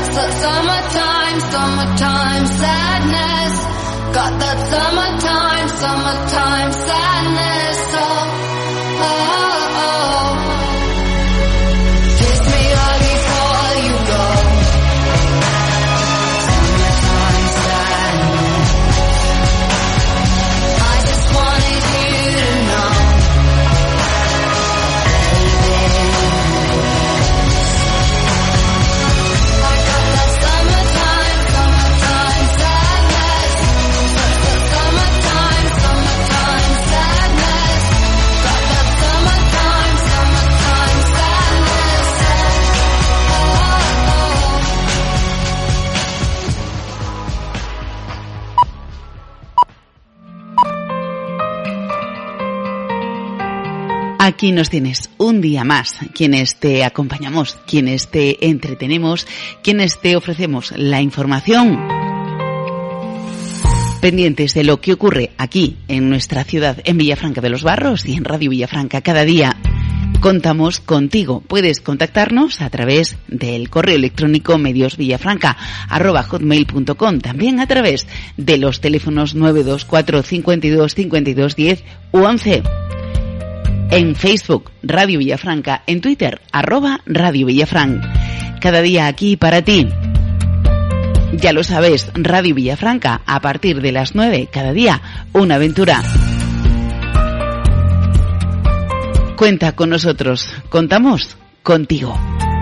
Summertime sadness. Got that summertime sadness. Oh, oh, oh. Kiss me hard before you go. Summertime sadness. I just wanted you to know, baby. I got that summertime sadness. Summertime sadness. Got that summertime sadness. Aquí nos tienes un día más, quienes te acompañamos, quienes te entretenemos, quienes te ofrecemos la información, pendientes de lo que ocurre aquí en nuestra ciudad, en Villafranca de los Barros y en Radio Villafranca. Cada día contamos contigo. Puedes contactarnos a través del correo electrónico mediosvillafranca@hotmail.com, también a través de los teléfonos 924 52 52 10 u 11. En Facebook, Radio Villafranca, en Twitter, @Radio Villafranca. Cada día aquí para ti. Ya lo sabes, Radio Villafranca, a partir de las 9, cada día, una aventura. Cuenta con nosotros, contamos contigo.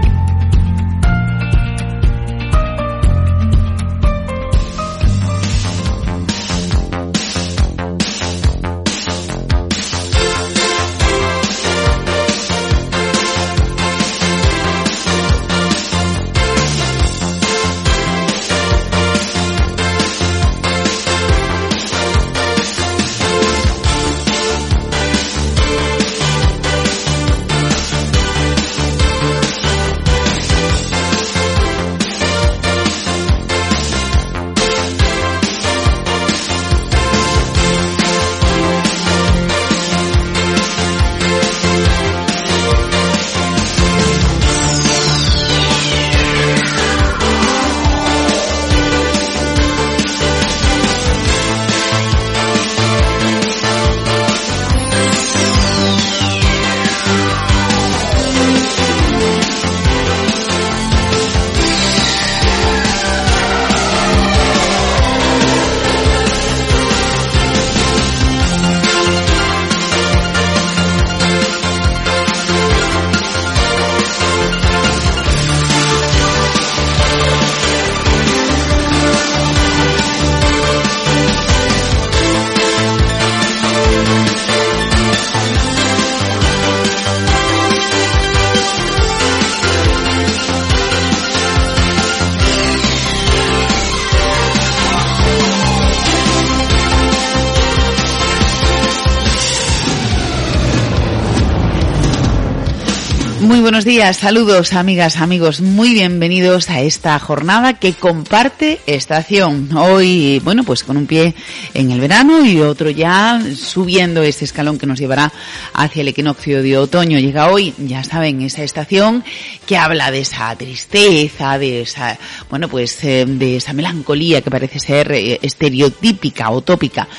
Muy buenos días, saludos amigas, amigos, muy bienvenidos a esta jornada que comparte estación. Hoy, bueno, pues con un pie en el verano y otro ya subiendo ese escalón que nos llevará hacia el equinoccio de otoño. Llega hoy, ya saben, esa estación que habla de esa tristeza, de esa, bueno, pues de esa melancolía que parece ser estereotípica o tópica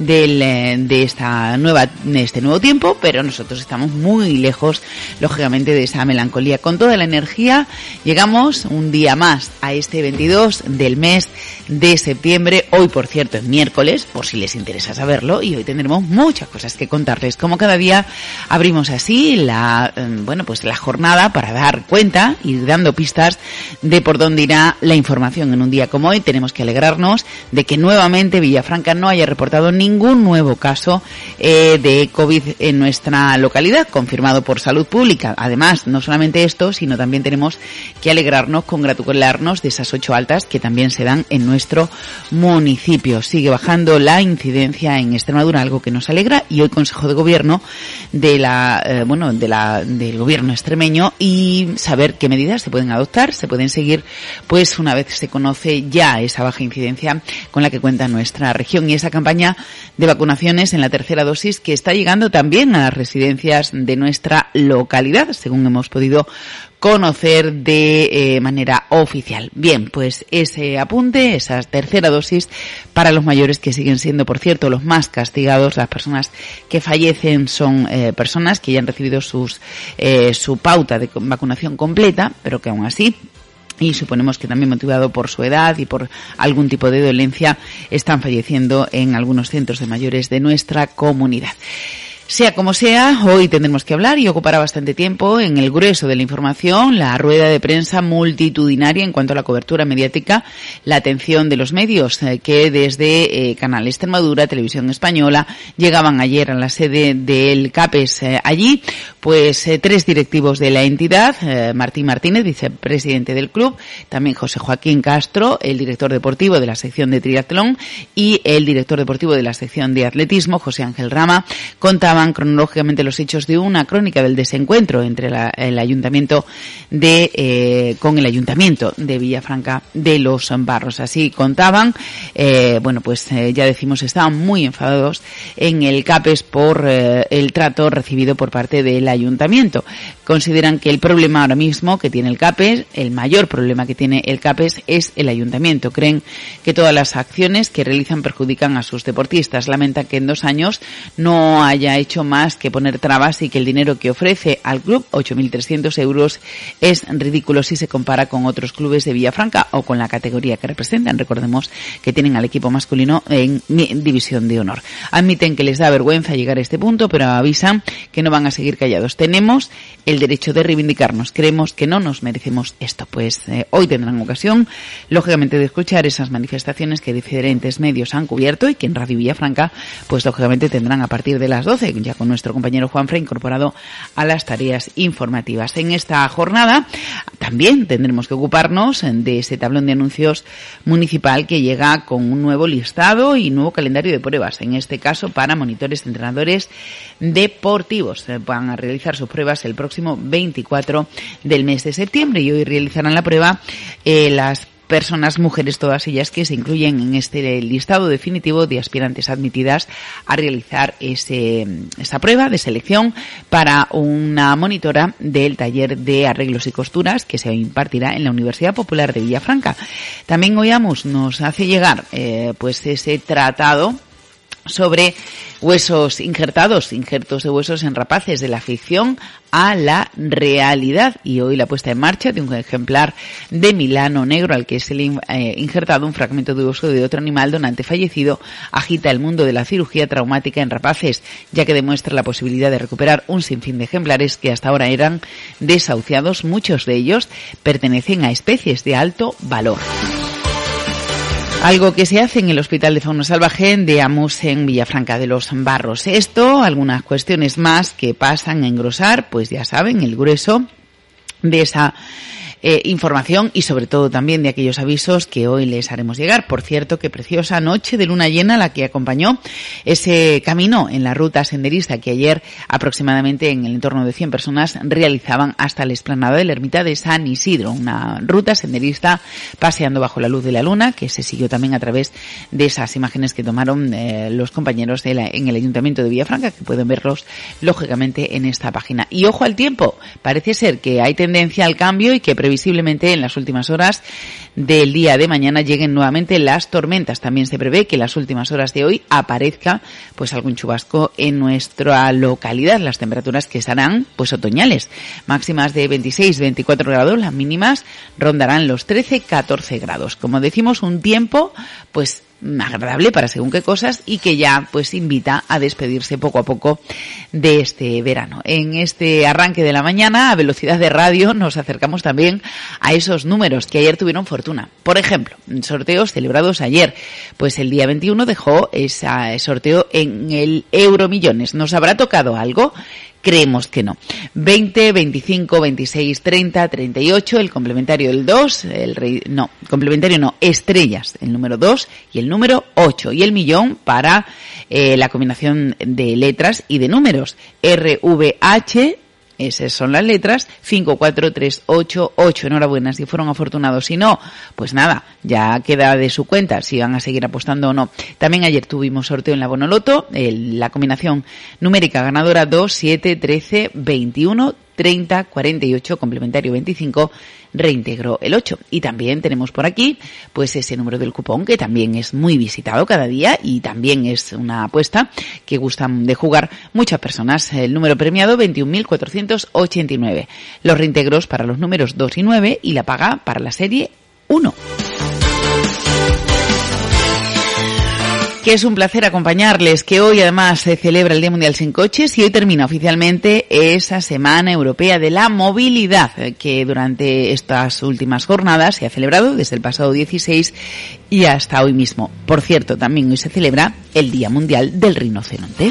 de este nuevo tiempo, pero nosotros estamos muy lejos, lógicamente, de esa melancolía. Con toda la energía llegamos un día más a este 22 del mes de septiembre. Hoy, por cierto, es miércoles, por si les interesa saberlo, y hoy tendremos muchas cosas que contarles. Como cada día abrimos así la jornada para dar cuenta y dando pistas de por dónde irá la información. En un día como hoy tenemos que alegrarnos de que nuevamente Villafranca no haya reportado ningún nuevo caso de COVID en nuestra localidad, confirmado por Salud Pública. Además, no solamente esto, sino también tenemos que alegrarnos, congratularnos de esas 8 altas que también se dan en nuestro municipio. Sigue bajando la incidencia en Extremadura, algo que nos alegra, y hoy Consejo de Gobierno del Gobierno extremeño, y saber qué medidas se pueden adoptar, se pueden seguir, pues una vez se conoce ya esa baja incidencia con la que cuenta nuestra región, y esa campaña de vacunaciones en la tercera dosis que está llegando también a las residencias de nuestra localidad, según hemos podido conocer de manera oficial. Bien, pues ese apunte, esa tercera dosis para los mayores, que siguen siendo, por cierto, los más castigados. Las personas que fallecen son personas que ya han recibido su pauta de vacunación completa, pero que aún así, y suponemos que también motivado por su edad y por algún tipo de dolencia, están falleciendo en algunos centros de mayores de nuestra comunidad. Sea como sea, hoy tendremos que hablar y ocupará bastante tiempo en el grueso de la información, la rueda de prensa multitudinaria en cuanto a la cobertura mediática, la atención de los medios que desde Canal Extremadura, Televisión Española, llegaban ayer a la sede del CAPES. Allí, pues 3 directivos de la entidad, Martín Martínez, vicepresidente del club, también José Joaquín Castro, el director deportivo de la sección de triatlón, y el director deportivo de la sección de atletismo, José Ángel Rama, contaban cronológicamente los hechos de una crónica del desencuentro entre el ayuntamiento con el ayuntamiento de Villafranca de los Barros. Así contaban, ya decimos, estaban muy enfadados en el CAPES por el trato recibido por parte del ayuntamiento. Consideran que el problema ahora mismo que tiene el CAPES, el mayor problema que tiene el CAPES, es el ayuntamiento. Creen que todas las acciones que realizan perjudican a sus deportistas. Lamentan que en 2 años no haya hecho más que poner trabas y que el dinero que ofrece al club, 8.300 euros, es ridículo si se compara con otros clubes de Villafranca o con la categoría que representan. Recordemos que tienen al equipo masculino en división de honor. Admiten que les da vergüenza llegar a este punto, pero avisan que no van a seguir callados. Tenemos el derecho de reivindicarnos. Creemos que no nos merecemos esto. Pues hoy tendrán ocasión, lógicamente, de escuchar esas manifestaciones que diferentes medios han cubierto y que en Radio Villafranca, pues lógicamente tendrán a partir de las 12, ya con nuestro compañero Juanfra incorporado a las tareas informativas. En esta jornada también tendremos que ocuparnos de ese tablón de anuncios municipal que llega con un nuevo listado y nuevo calendario de pruebas, en este caso para monitores y entrenadores deportivos. Van a realizar sus pruebas el próximo 24 del mes de septiembre y hoy realizarán la prueba las personas, mujeres todas ellas, que se incluyen en este listado definitivo de aspirantes admitidas a realizar esa prueba de selección para una monitora del taller de arreglos y costuras que se impartirá en la Universidad Popular de Villafranca. También hoy nos hace llegar ese tratado sobre huesos injertos de huesos en rapaces, de la ficción a la realidad, y hoy la puesta en marcha de un ejemplar de Milano negro al que es injertado un fragmento de hueso de otro animal donante fallecido agita el mundo de la cirugía traumática en rapaces, ya que demuestra la posibilidad de recuperar un sinfín de ejemplares que hasta ahora eran desahuciados. Muchos de ellos pertenecen a especies de alto valor. Algo que se hace en el Hospital de Fauna Salvaje de Amus en Villafranca de los Barros. Esto, algunas cuestiones más que pasan a engrosar, pues ya saben, el grueso de esa información y sobre todo también de aquellos avisos que hoy les haremos llegar. Por cierto, qué preciosa noche de luna llena la que acompañó ese camino en la ruta senderista que ayer aproximadamente en el entorno de 100 personas realizaban hasta la explanada de la ermita de San Isidro. Una ruta senderista paseando bajo la luz de la luna que se siguió también a través de esas imágenes que tomaron los compañeros en el Ayuntamiento de Villafranca, que pueden verlos lógicamente en esta página. Y ojo al tiempo, parece ser que hay tendencia al cambio y que previsiblemente en las últimas horas del día de mañana lleguen nuevamente las tormentas. También se prevé que en las últimas horas de hoy aparezca pues algún chubasco en nuestra localidad. Las temperaturas que estarán pues otoñales, máximas de 26-24 grados, las mínimas rondarán los 13-14 grados. Como decimos, un tiempo pues agradable para según qué cosas y que ya pues invita a despedirse poco a poco de este verano. En este arranque de la mañana, a velocidad de radio, nos acercamos también a esos números que ayer tuvieron fortuna. Por ejemplo, sorteos celebrados ayer, pues el día 21 dejó ese sorteo en el Euromillones. ¿Nos habrá tocado algo? Creemos que no. 20, 25, 26, 30, 38, el complementario del 2, estrellas, el número 2 y el número 8. Y el millón para la combinación de letras y de números. RVH, esas son las letras, 54388. Enhorabuena si fueron afortunados. Si no, pues nada, ya queda de su cuenta si van a seguir apostando o no. También ayer tuvimos sorteo en la Bonoloto, la combinación numérica ganadora 2, 7, 13, 21, 30 48, complementario 25, reintegro el 8. Y también tenemos por aquí pues ese número del cupón que también es muy visitado cada día y también es una apuesta que gustan de jugar muchas personas. El número premiado 21.489. Los reintegros para los números 2 y 9 y la paga para la serie 1. Que es un placer acompañarles, que hoy además se celebra el Día Mundial Sin Coches y hoy termina oficialmente esa Semana Europea de la Movilidad que durante estas últimas jornadas se ha celebrado desde el pasado 16 y hasta hoy mismo. Por cierto, también hoy se celebra el Día Mundial del Rinoceronte.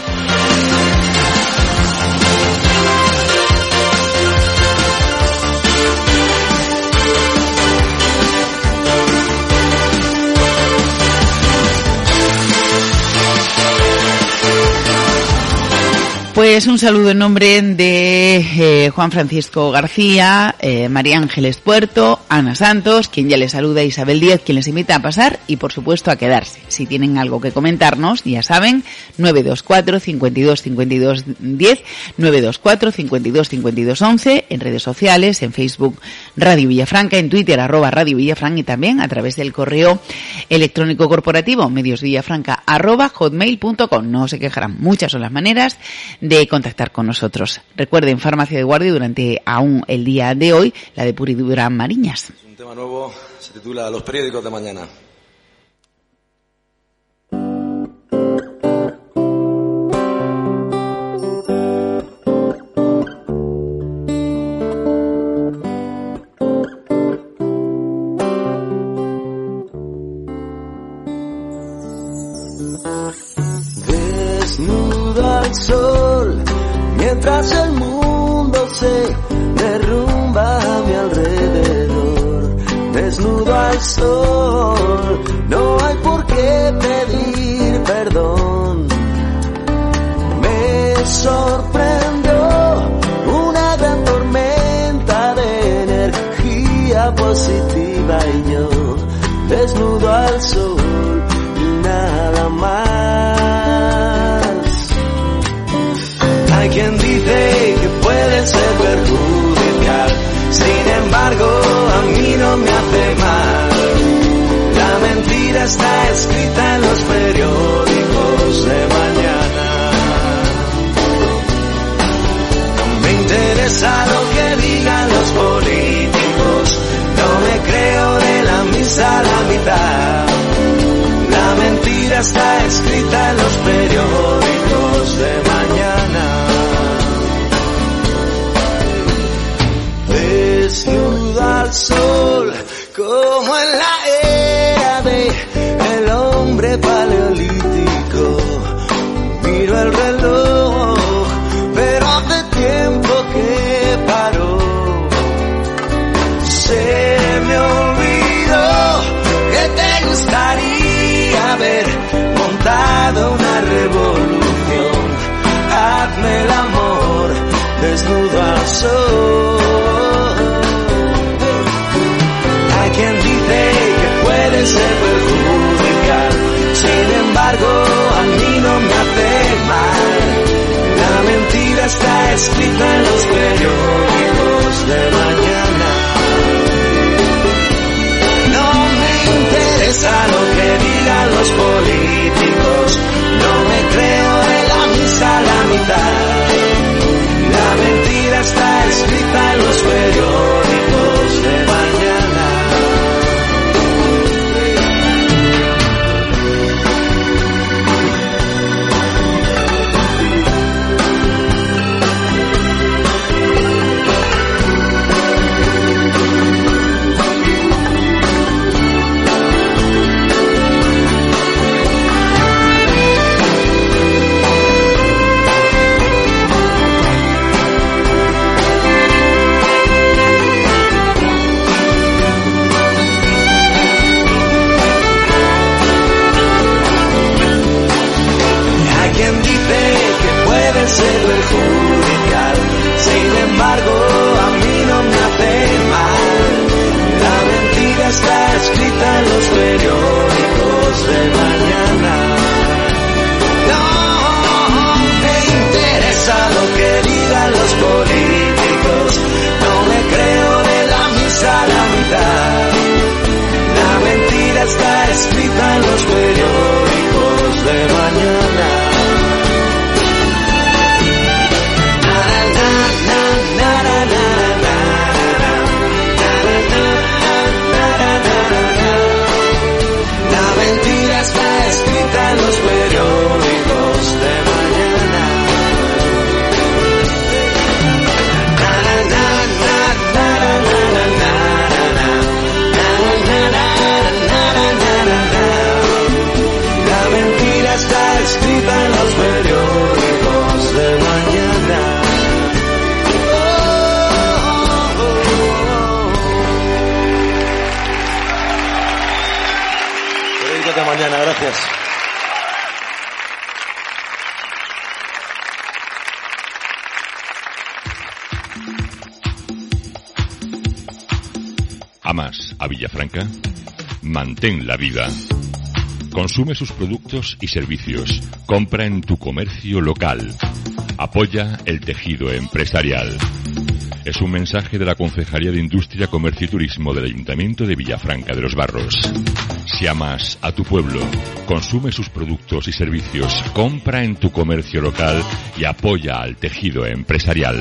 Pues un saludo en nombre de Juan Francisco García, María Ángeles Puerto, Ana Santos, quien ya les saluda, Isabel Díaz, quien les invita a pasar y por supuesto a quedarse. Si tienen algo que comentarnos, ya saben, 924 52 52 10, 924 52 52 11, en redes sociales, en Facebook Radio Villafranca, en Twitter @Radio Villafranca y también a través del correo electrónico corporativo mediosvillafranca@hotmail.com. No se quejarán, muchas son las maneras de contactar con nosotros. Recuerden, Farmacia de Guardia durante aún el día de hoy, la de Puridura Mariñas. Un tema nuevo, se titula Los periódicos de mañana. Desnudo al sol, mientras el mundo se derrumba a mi alrededor. Desnudo al sol, no hay por qué pedir perdón. Me sorprendió una gran tormenta de energía positiva y yo desnudo al sol y nada más. Hay quien dice que puede ser perjudicial, sin embargo a mí no me hace mal. La mentira está escrita en los periódicos de mañana. No me interesa lo que digan los políticos, no me creo de la misa a la mitad. La mentira está escrita en los periódicos de mañana. Desnudo al sol, como en la era de el hombre paleolítico. Miro el reloj, pero hace tiempo que paró. Se me olvidó que te gustaría haber montado una revolución. Hazme el amor, desnudo al sol. Hay quien dice que puede ser perjudicial, sin embargo a mí no me hace mal. La mentira está escrita en los periódicos de mañana. No me interesa lo que digan los políticos, no me creo de la misa a la mitad. La mentira está escrita en los periódicos de mañana. Ser perjudicial, sin embargo a mí no me hace mal. La mentira está escrita en los periódicos de mañana. No me interesa lo que digan los políticos, mañana. Gracias. ¿Amas a Villafranca? Manténla viva. Consume sus productos y servicios. Compra en tu comercio local. Apoya el tejido empresarial. Es un mensaje de la Concejalía de Industria, Comercio y Turismo del Ayuntamiento de Villafranca de los Barros. Si amas a tu pueblo, consume sus productos y servicios. Compra en tu comercio local y apoya al tejido empresarial.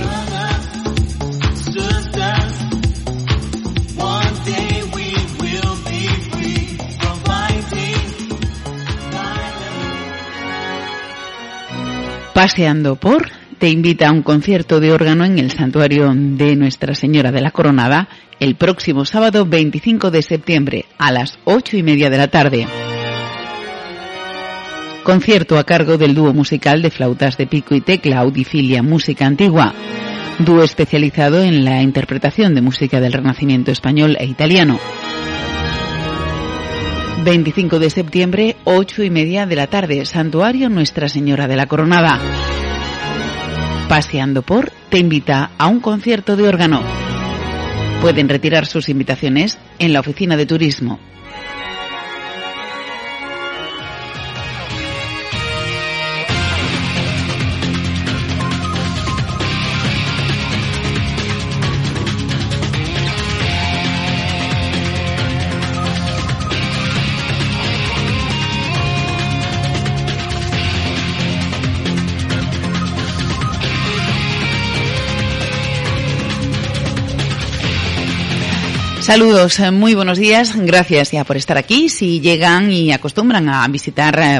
Paseando por te invita a un concierto de órgano en el Santuario de Nuestra Señora de la Coronada el próximo sábado 25 de septiembre a las 8:30 de la tarde. Concierto a cargo del dúo musical de flautas de pico y tecla Audifilia Música Antigua, dúo especializado en la interpretación de música del Renacimiento español e italiano. 25 de septiembre, 8:30 de la tarde, Santuario Nuestra Señora de la Coronada. Paseando por te invita a un concierto de órgano. Pueden retirar sus invitaciones en la oficina de turismo. Saludos, muy buenos días, gracias ya por estar aquí. Si llegan y acostumbran a visitar,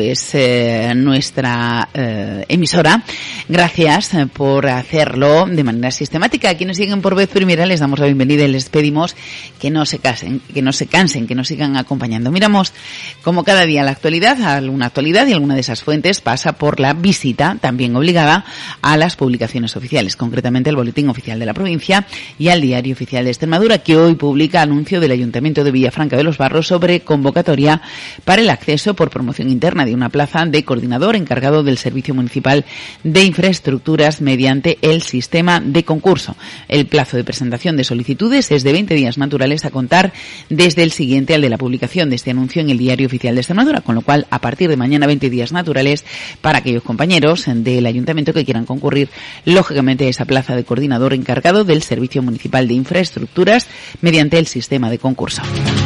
nuestra emisora, gracias por hacerlo de manera sistemática. A quienes lleguen por vez primera les damos la bienvenida y les pedimos que no se cansen, que nos sigan acompañando. Miramos como cada día la actualidad, alguna actualidad, y alguna de esas fuentes pasa por la visita, también obligada, a las publicaciones oficiales, concretamente el Boletín Oficial de la Provincia y al Diario Oficial de Extremadura, que hoy publica anuncio del Ayuntamiento de Villafranca de los Barros sobre convocatoria para el acceso por promoción interna de una plaza de coordinador encargado del Servicio Municipal de Infraestructuras mediante el sistema de concurso. El plazo de presentación de solicitudes es de 20 días naturales a contar desde el siguiente al de la publicación de este anuncio en el Diario Oficial de Extremadura, con lo cual a partir de mañana 20 días naturales para aquellos compañeros del Ayuntamiento que quieran concurrir lógicamente a esa plaza de coordinador encargado del Servicio Municipal de Infraestructuras mediante el sistema de concurso.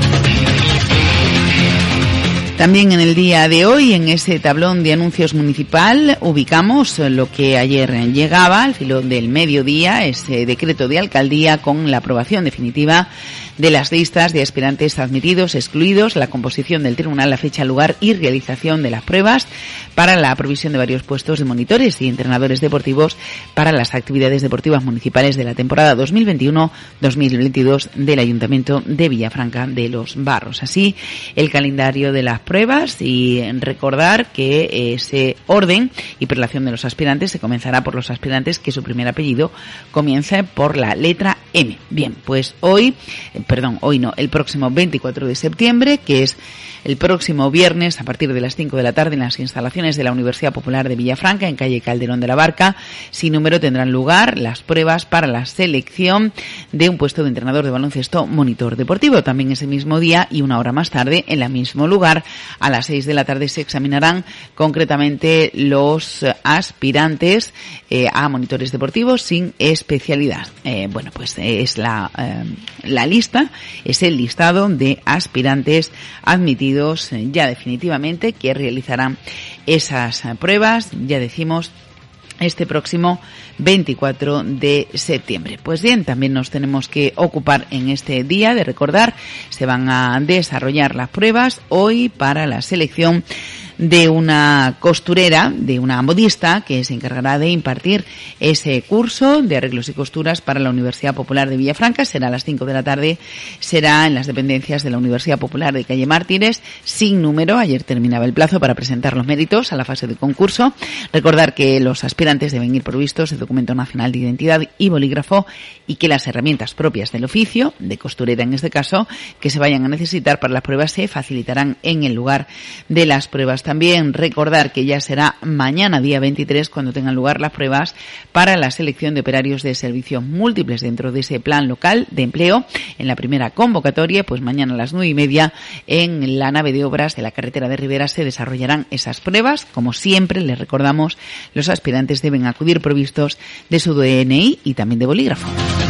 También en el día de hoy, en ese tablón de anuncios municipal, ubicamos lo que ayer llegaba al filo del mediodía, ese decreto de alcaldía con la aprobación definitiva de las listas de aspirantes admitidos, excluidos, la composición del tribunal, la fecha, lugar y realización de las pruebas para la provisión de varios puestos de monitores y entrenadores deportivos para las actividades deportivas municipales de la temporada 2021-2022 del Ayuntamiento de Villafranca de los Barros. Así, el calendario de las pruebas, y recordar que ese orden y prelación de los aspirantes se comenzará por los aspirantes que su primer apellido comience por la letra M. Bien, pues el próximo 24 de septiembre, que es el próximo viernes, a partir de las 5 de la tarde, en las instalaciones de la Universidad Popular de Villafranca, en calle Calderón de la Barca, sin número, tendrán lugar las pruebas para la selección de un puesto de entrenador de baloncesto monitor deportivo. También ese mismo día y una hora más tarde, en el mismo lugar, a las 6 de la tarde, se examinarán concretamente los aspirantes a monitores deportivos sin especialidad. Es la lista, es el listado de aspirantes admitidos ya definitivamente que realizarán esas pruebas, ya decimos, este próximo 24 de septiembre. Pues bien, también nos tenemos que ocupar en este día de recordar, se van a desarrollar las pruebas hoy para la selección de una costurera, de una modista, que se encargará de impartir ese curso de arreglos y costuras para la Universidad Popular de Villafranca. Será a las 5 de la tarde, será en las dependencias de la Universidad Popular de Calle Mártires, sin número. Ayer terminaba el plazo para presentar los méritos a la fase de concurso. Recordar que los aspirantes deben ir provistos de documento nacional de identidad y bolígrafo, y que las herramientas propias del oficio, de costurera en este caso, que se vayan a necesitar para las pruebas se facilitarán en el lugar de las pruebas. También recordar que ya será mañana, día 23, cuando tengan lugar las pruebas para la selección de operarios de servicios múltiples dentro de ese plan local de empleo. En la primera convocatoria, pues mañana a las 9:30 en la nave de obras de la carretera de Rivera se desarrollarán esas pruebas. Como siempre, les recordamos, los aspirantes deben acudir provistos de su DNI y también de bolígrafo.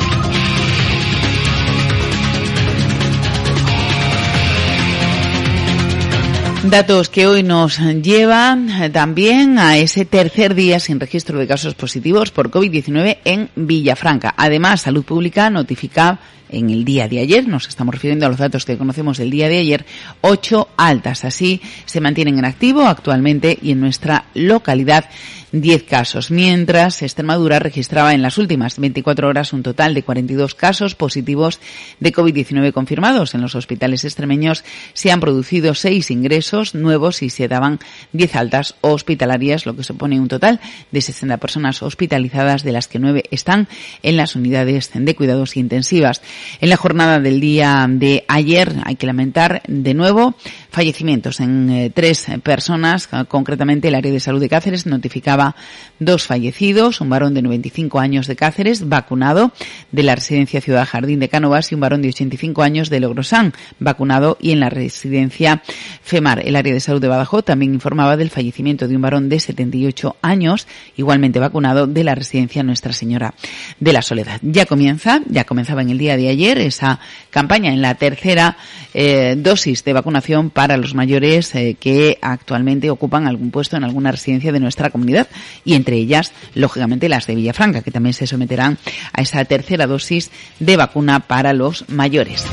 Datos que hoy nos llevan también a ese tercer día sin registro de casos positivos por COVID-19 en Villafranca. Además, Salud Pública notifica en el día de ayer, nos estamos refiriendo a los datos que conocemos del día de ayer, 8 altas. Así se mantienen en activo actualmente y en nuestra localidad 10 casos, mientras Extremadura registraba en las últimas 24 horas un total de 42 casos positivos de COVID-19 confirmados. En los hospitales extremeños se han producido 6 ingresos nuevos y se daban 10 altas hospitalarias, lo que supone un total de 60 personas hospitalizadas, de las que 9 están en las unidades de cuidados intensivas. En la jornada del día de ayer hay que lamentar de nuevo fallecimientos en 3 personas. Concretamente, el área de salud de Cáceres notificaba 2 fallecidos, un varón de 95 años de Cáceres, vacunado, de la residencia Ciudad Jardín de Cánovas, y un varón de 85 años de Logrosán, vacunado, y en la residencia FEMAR. El área de salud de Badajoz también informaba del fallecimiento de un varón de 78 años, igualmente vacunado, de la residencia Nuestra Señora de la Soledad. Ya comenzaba en el día de ayer esa campaña en la tercera dosis de vacunación para los mayores que actualmente ocupan algún puesto en alguna residencia de nuestra comunidad, y entre ellas, lógicamente, las de Villafranca, que también se someterán a esa tercera dosis de vacuna para los mayores.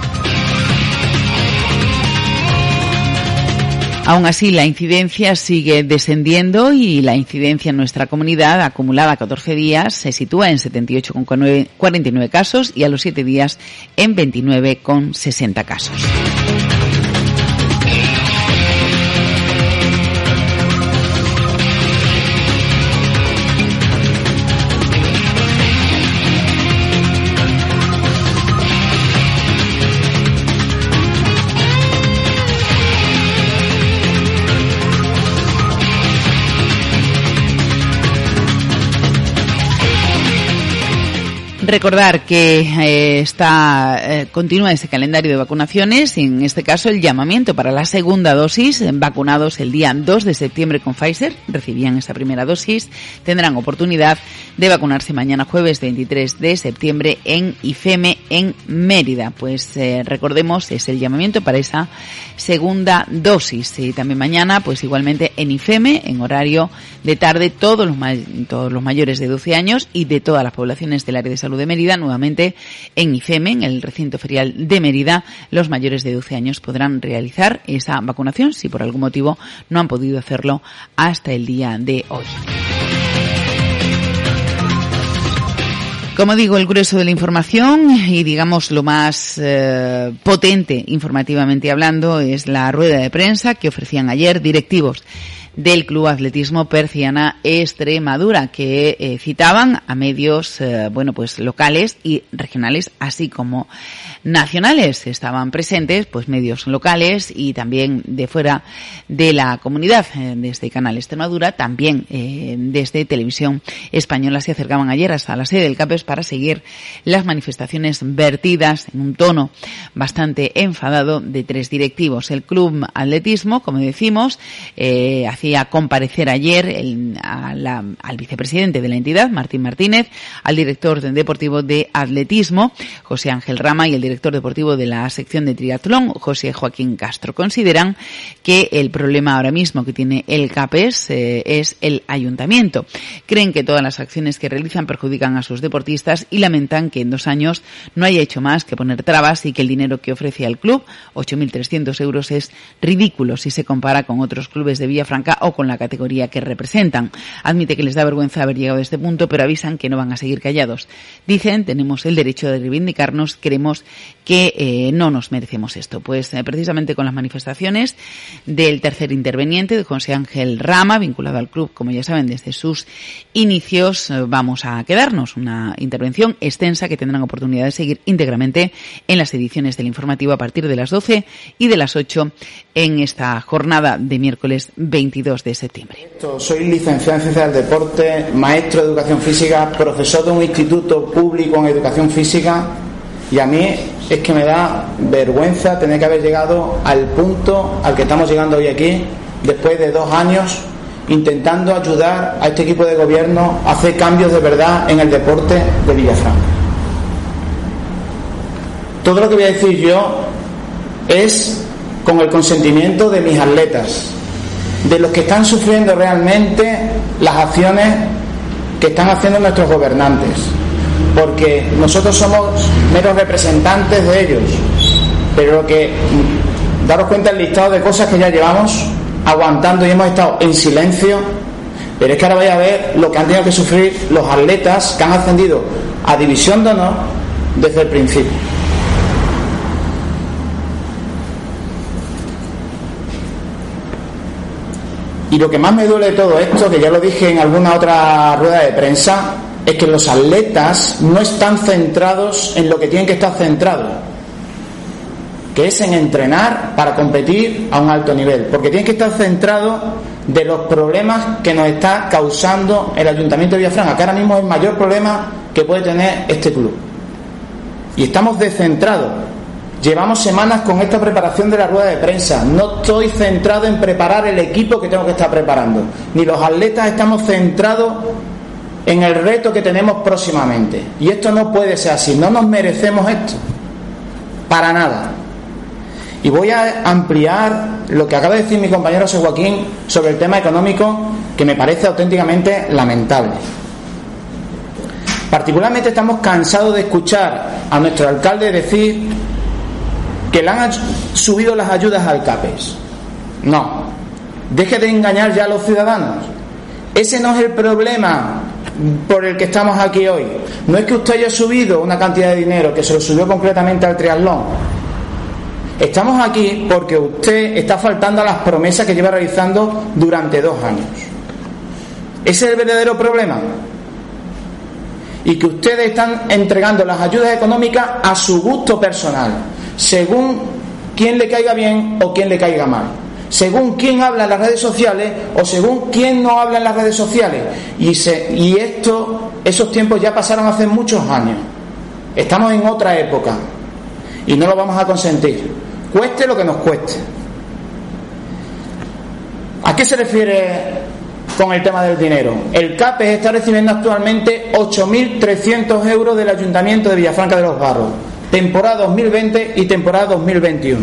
Aún así, la incidencia sigue descendiendo y la incidencia en nuestra comunidad, acumulada a 14 días, se sitúa en 78,49 casos y a los 7 días en 29,60 casos. Recordar que continúa ese calendario de vacunaciones, y en este caso el llamamiento para la segunda dosis. Vacunados el día 2 de septiembre con Pfizer, recibían esa primera dosis, tendrán oportunidad de vacunarse mañana jueves 23 de septiembre en IFEME en Mérida. Pues recordemos, es el llamamiento para esa segunda dosis. Y también mañana, pues igualmente en IFEME, en horario de tarde, todos los mayores de 12 años y de todas las poblaciones del área de salud de Mérida, nuevamente en IFEME, en el recinto ferial de Mérida, los mayores de 12 años podrán realizar esa vacunación si por algún motivo no han podido hacerlo hasta el día de hoy. Como digo, el grueso de la información y, digamos, lo más potente informativamente hablando es la rueda de prensa que ofrecían ayer directivos del Club Atletismo Perciana Extremadura, que citaban a medios locales y regionales, así como nacionales. Estaban presentes pues medios locales y también de fuera de la comunidad. Desde Canal Extremadura, también desde Televisión Española, se acercaban ayer hasta la sede del CAPES para seguir las manifestaciones vertidas en un tono bastante enfadado de 3 directivos. El Club Atletismo, como decimos, hacía comparecer ayer al vicepresidente de la entidad, Martín Martínez, al director deportivo de atletismo, José Ángel Rama, y el director deportivo de la sección de triatlón, José Joaquín Castro. Consideran que el problema ahora mismo que tiene el CAPES es el ayuntamiento. Creen que todas las acciones que realizan perjudican a sus deportistas y lamentan que en 2 años no haya hecho más que poner trabas, y que el dinero que ofrece al club, 8.300 euros, es ridículo si se compara con otros clubes de Villafranca Villafranca o con la categoría que representan. Admite que les da vergüenza haber llegado a este punto, pero avisan que no van a seguir callados. Dicen, tenemos el derecho de reivindicarnos, creemos que no nos merecemos esto. Pues precisamente con las manifestaciones del tercer interveniente, de José Ángel Rama, vinculado al club, como ya saben, desde sus inicios, vamos a quedarnos. Una intervención extensa que tendrán oportunidad de seguir íntegramente en las ediciones del informativo a partir de las 12 y de las 8 en esta jornada de miércoles 22 de septiembre. Soy licenciado en Ciencias del Deporte, maestro de Educación Física, profesor de un instituto público en Educación Física, y a mí es que me da vergüenza tener que haber llegado al punto al que estamos llegando hoy aquí, después de 2 años intentando ayudar a este equipo de gobierno a hacer cambios de verdad en el deporte de Villafranca. Todo lo que voy a decir yo es con el consentimiento de mis atletas, de los que están sufriendo realmente las acciones que están haciendo nuestros gobernantes, porque nosotros somos meros representantes de ellos, pero lo que daros cuenta el listado de cosas que ya llevamos aguantando y hemos estado en silencio, pero es que ahora vais a ver lo que han tenido que sufrir los atletas que han ascendido a División de Honor desde el principio. Y lo que más me duele de todo esto, que ya lo dije en alguna otra rueda de prensa, es que los atletas no están centrados en lo que tienen que estar centrados, que es en entrenar para competir a un alto nivel, porque tienen que estar centrados de los problemas que nos está causando el Ayuntamiento de Villafranca, que ahora mismo es el mayor problema que puede tener este club. Y estamos descentrados. Llevamos semanas con esta preparación de la rueda de prensa. No estoy centrado en preparar el equipo que tengo que estar preparando, ni los atletas estamos centrados en el reto que tenemos próximamente. Y esto no puede ser así, no nos merecemos esto, para nada. Y voy a ampliar lo que acaba de decir mi compañero José Joaquín sobre el tema económico, que me parece auténticamente lamentable. Particularmente estamos cansados de escuchar a nuestro alcalde decir que le han subido las ayudas al CAPES. No, deje de engañar ya a los ciudadanos. Ese no es el problema por el que estamos aquí hoy. No es que usted haya subido una cantidad de dinero, que se lo subió concretamente al triatlón. Estamos aquí porque usted está faltando a las promesas que lleva realizando durante 2 años. Ese es el verdadero problema. Y que ustedes están entregando las ayudas económicas a su gusto personal, según quién le caiga bien o quién le caiga mal, según quién habla en las redes sociales o según quién no habla en las redes sociales. Esos tiempos ya pasaron hace muchos años. Estamos en otra época y no lo vamos a consentir, cueste lo que nos cueste. ¿A qué se refiere con el tema del dinero? El CAPES está recibiendo actualmente 8.300 euros del Ayuntamiento de Villafranca de los Barros, temporada 2020 y temporada 2021.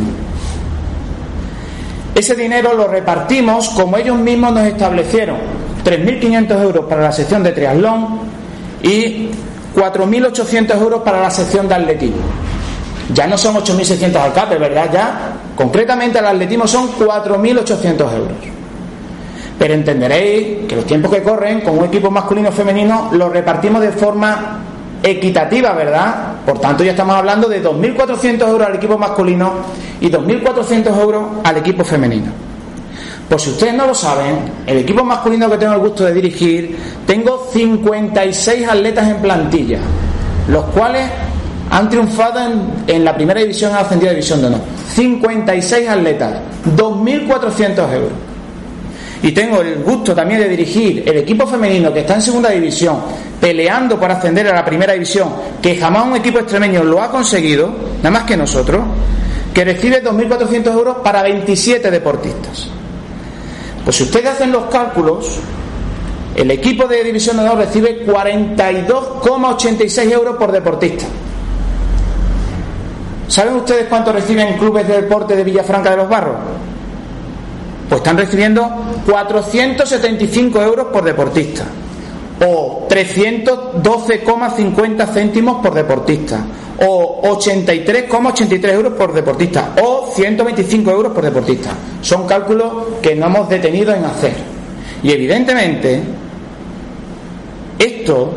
Ese dinero lo repartimos como ellos mismos nos establecieron: 3.500 euros para la sección de triatlón y 4.800 euros para la sección de atletismo. Ya no son 8.600 al CAPES, ¿verdad? Ya, concretamente al atletismo son 4.800 euros. Pero entenderéis que los tiempos que corren, con un equipo masculino o femenino, lo repartimos de forma equitativa, ¿verdad? Por tanto, ya estamos hablando de 2.400 euros al equipo masculino y 2.400 euros al equipo femenino. Por si ustedes no lo saben, el equipo masculino que tengo el gusto de dirigir, tengo 56 atletas en plantilla, los cuales han triunfado en la primera división, han ascendido a División de Honor. 56 atletas, 2.400 euros. Y tengo el gusto también de dirigir el equipo femenino que está en segunda división, peleando por ascender a la primera división, que jamás un equipo extremeño lo ha conseguido, nada más que nosotros, que recibe 2.400 euros para 27 deportistas. Pues si ustedes hacen los cálculos, el equipo de División de Honor recibe 42,86 euros por deportista. ¿Saben ustedes cuánto reciben clubes de deporte de Villafranca de los Barros? Pues están recibiendo 475 euros por deportista. o 312,50 céntimos por deportista, o 83,83 euros por deportista, o 125 euros por deportista. Son cálculos que no hemos detenido en hacer. Y evidentemente esto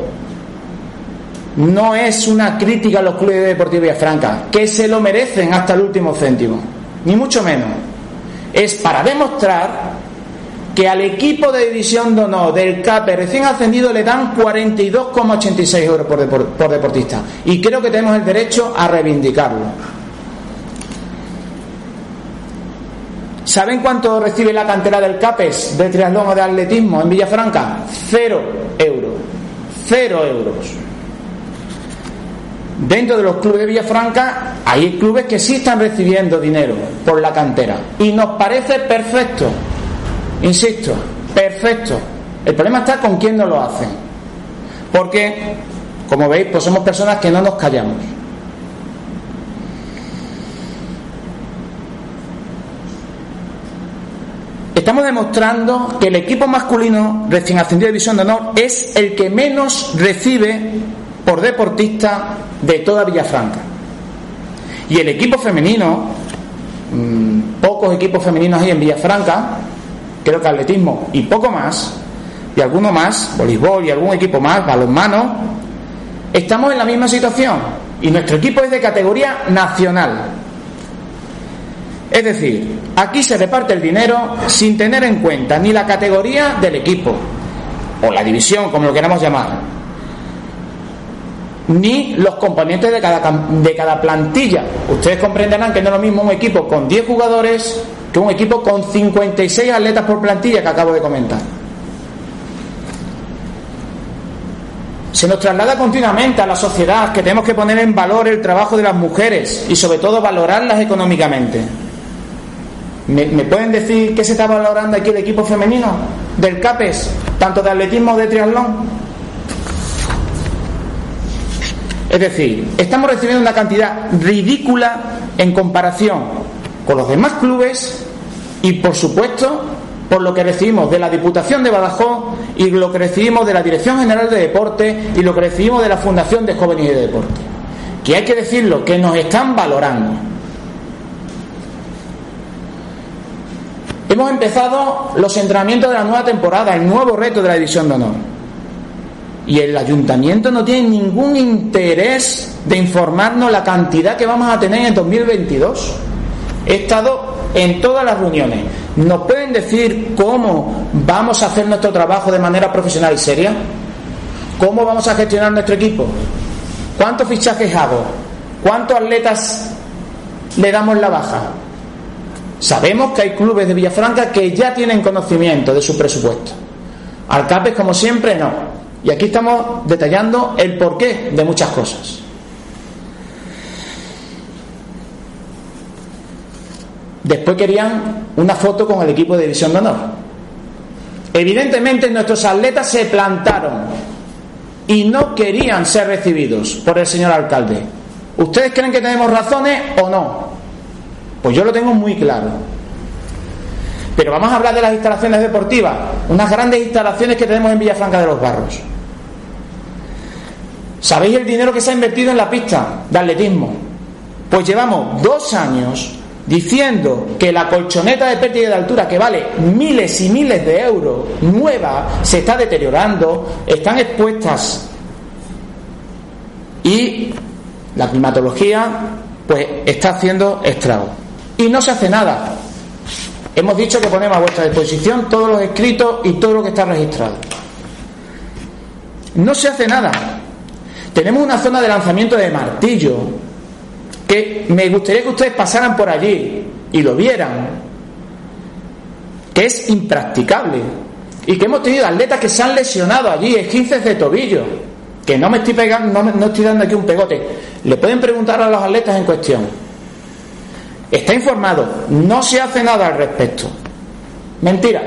no es una crítica a los clubes de Deportivo Villafranca, que se lo merecen hasta el último céntimo, ni mucho menos. Es para demostrar que al equipo de División de Honor del CAPE recién ascendido le dan 42,86 euros por deportista, y creo que tenemos el derecho a reivindicarlo. ¿Saben cuánto recibe la cantera del CAPES de triatlón o de atletismo en Villafranca? 0 euros. 0 euros. Dentro de los clubes de Villafranca hay clubes que sí están recibiendo dinero por la cantera, y nos parece perfecto. Insisto, perfecto. El problema está con quién no lo hacen, porque, como veis, pues somos personas que no nos callamos. Estamos demostrando que el equipo masculino recién ascendido de División de Honor es el que menos recibe por deportista de toda Villafranca. Y el equipo femenino, pocos equipos femeninos hay en Villafranca, creo que atletismo y poco más, y alguno más, voleibol y algún equipo más, balonmano, estamos en la misma situación, y nuestro equipo es de categoría nacional. Es decir, aquí se reparte el dinero sin tener en cuenta ni la categoría del equipo, o la división, como lo queramos llamar, ni los componentes de cada plantilla. Ustedes comprenderán que no es lo mismo un equipo con 10 jugadores que un equipo con 56 atletas por plantilla, que acabo de comentar. Se nos traslada continuamente a la sociedad que tenemos que poner en valor el trabajo de las mujeres y sobre todo valorarlas económicamente. ¿Me pueden decir qué se está valorando aquí el equipo femenino del CAPES, tanto de atletismo como de triatlón? Es decir, estamos recibiendo una cantidad ridícula en comparación con los demás clubes, y por supuesto por lo que recibimos de la Diputación de Badajoz, y lo que recibimos de la Dirección General de Deporte, y lo que recibimos de la Fundación de Jóvenes y de Deporte, que hay que decirlo, que nos están valorando. Hemos empezado los entrenamientos de la nueva temporada, el nuevo reto de la División de Honor, y el ayuntamiento no tiene ningún interés de informarnos la cantidad que vamos a tener en 2022. He estado en todas las reuniones. ¿Nos pueden decir cómo vamos a hacer nuestro trabajo de manera profesional y seria? ¿Cómo vamos a gestionar nuestro equipo? ¿Cuántos fichajes hago? ¿Cuántos atletas le damos la baja? Sabemos que hay clubes de Villafranca que ya tienen conocimiento de su presupuesto. Al CAPES, como siempre, no. Y aquí estamos detallando el porqué de muchas cosas. Después querían una foto con el equipo de División de Honor. Evidentemente nuestros atletas se plantaron y no querían ser recibidos por el señor alcalde. ¿Ustedes creen que tenemos razones o no? Pues yo lo tengo muy claro. Pero vamos a hablar de las instalaciones deportivas, unas grandes instalaciones que tenemos en Villafranca de los Barros. ¿Sabéis el dinero que se ha invertido en la pista de atletismo? Pues llevamos 2 años diciendo que la colchoneta de pérdida de altura, que vale miles y miles de euros, nueva, se está deteriorando, están expuestas, y la climatología pues está haciendo estragos y no se hace nada. Hemos dicho que ponemos a vuestra disposición todos los escritos y todo lo que está registrado. No se hace nada. Tenemos una zona de lanzamiento de martillo que me gustaría que ustedes pasaran por allí y lo vieran, que es impracticable, y que hemos tenido atletas que se han lesionado allí, esguinces de tobillo, que no me estoy pegando, no estoy dando aquí un pegote. Le pueden preguntar a los atletas en cuestión. Está informado, no se hace nada al respecto. Mentira.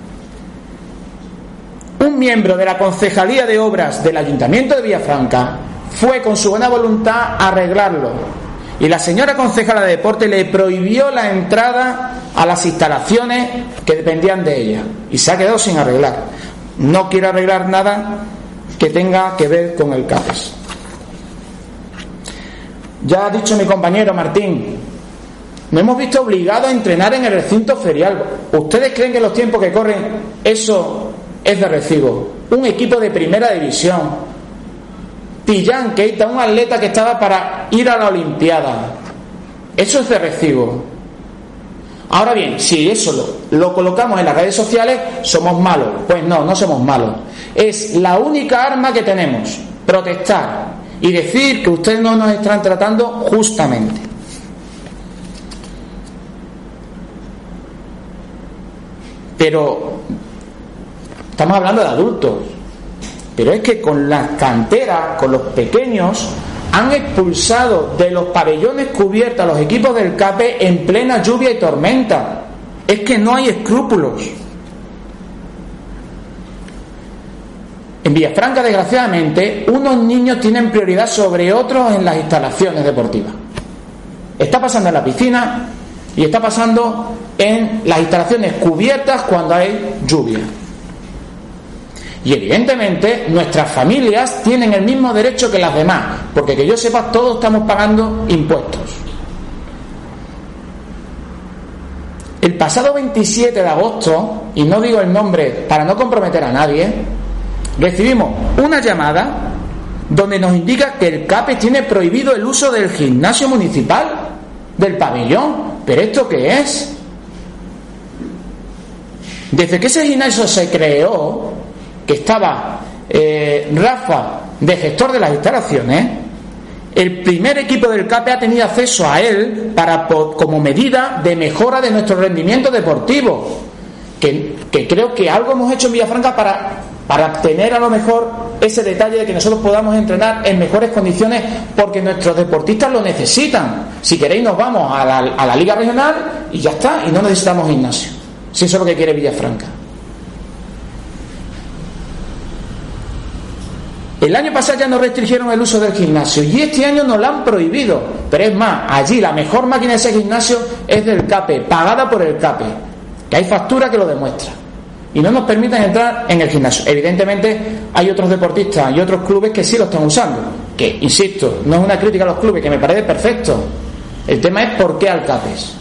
Un miembro de la Concejalía de Obras del Ayuntamiento de Villafranca fue con su buena voluntad a arreglarlo, y la señora concejala de Deporte le prohibió la entrada a las instalaciones que dependían de ella, y se ha quedado sin arreglar. No quiere arreglar nada que tenga que ver con el CAPES. Ya ha dicho mi compañero Martín, nos hemos visto obligados a entrenar en el recinto ferial. ¿Ustedes creen que en los tiempos que corren eso es de recibo? Un equipo de primera división, Tillán Keita, un atleta que estaba para ir a la Olimpiada, eso es de recibo. Ahora bien, si eso lo colocamos en las redes sociales, ¿somos malos? Pues no, no somos malos. Es la única arma que tenemos, protestar y decir que ustedes no nos están tratando justamente. Pero estamos hablando de adultos, pero es que con las canteras, con los pequeños, han expulsado de los pabellones cubiertos a los equipos del CAPE en plena lluvia y tormenta. Es que no hay escrúpulos. En Villafranca, desgraciadamente, unos niños tienen prioridad sobre otros en las instalaciones deportivas. Está pasando en la piscina y está pasando en las instalaciones cubiertas cuando hay lluvia. Y evidentemente nuestras familias tienen el mismo derecho que las demás, porque que yo sepa todos estamos pagando impuestos. El pasado 27 de agosto, y no digo el nombre para no comprometer a nadie, recibimos una llamada donde nos indica que el CAPES tiene prohibido el uso del gimnasio municipal, del pabellón. ¿Pero esto qué es? Desde que ese gimnasio se creó, que estaba Rafa de gestor de las instalaciones, el primer equipo del CAPE ha tenido acceso a él como medida de mejora de nuestro rendimiento deportivo, que creo que algo hemos hecho en Villafranca para tener a lo mejor ese detalle de que nosotros podamos entrenar en mejores condiciones, porque nuestros deportistas lo necesitan. Si queréis nos vamos a la Liga Regional y ya está, y no necesitamos gimnasio, si eso es lo que quiere Villafranca. El año pasado ya nos restringieron el uso del gimnasio y este año nos lo han prohibido. Pero es más, allí la mejor máquina de ese gimnasio es del CAPE, pagada por el CAPE, que hay factura que lo demuestra. Y no nos permiten entrar en el gimnasio. Evidentemente hay otros deportistas y otros clubes que sí lo están usando. Que, insisto, no es una crítica a los clubes, que me parece perfecto. El tema es por qué al CAPES.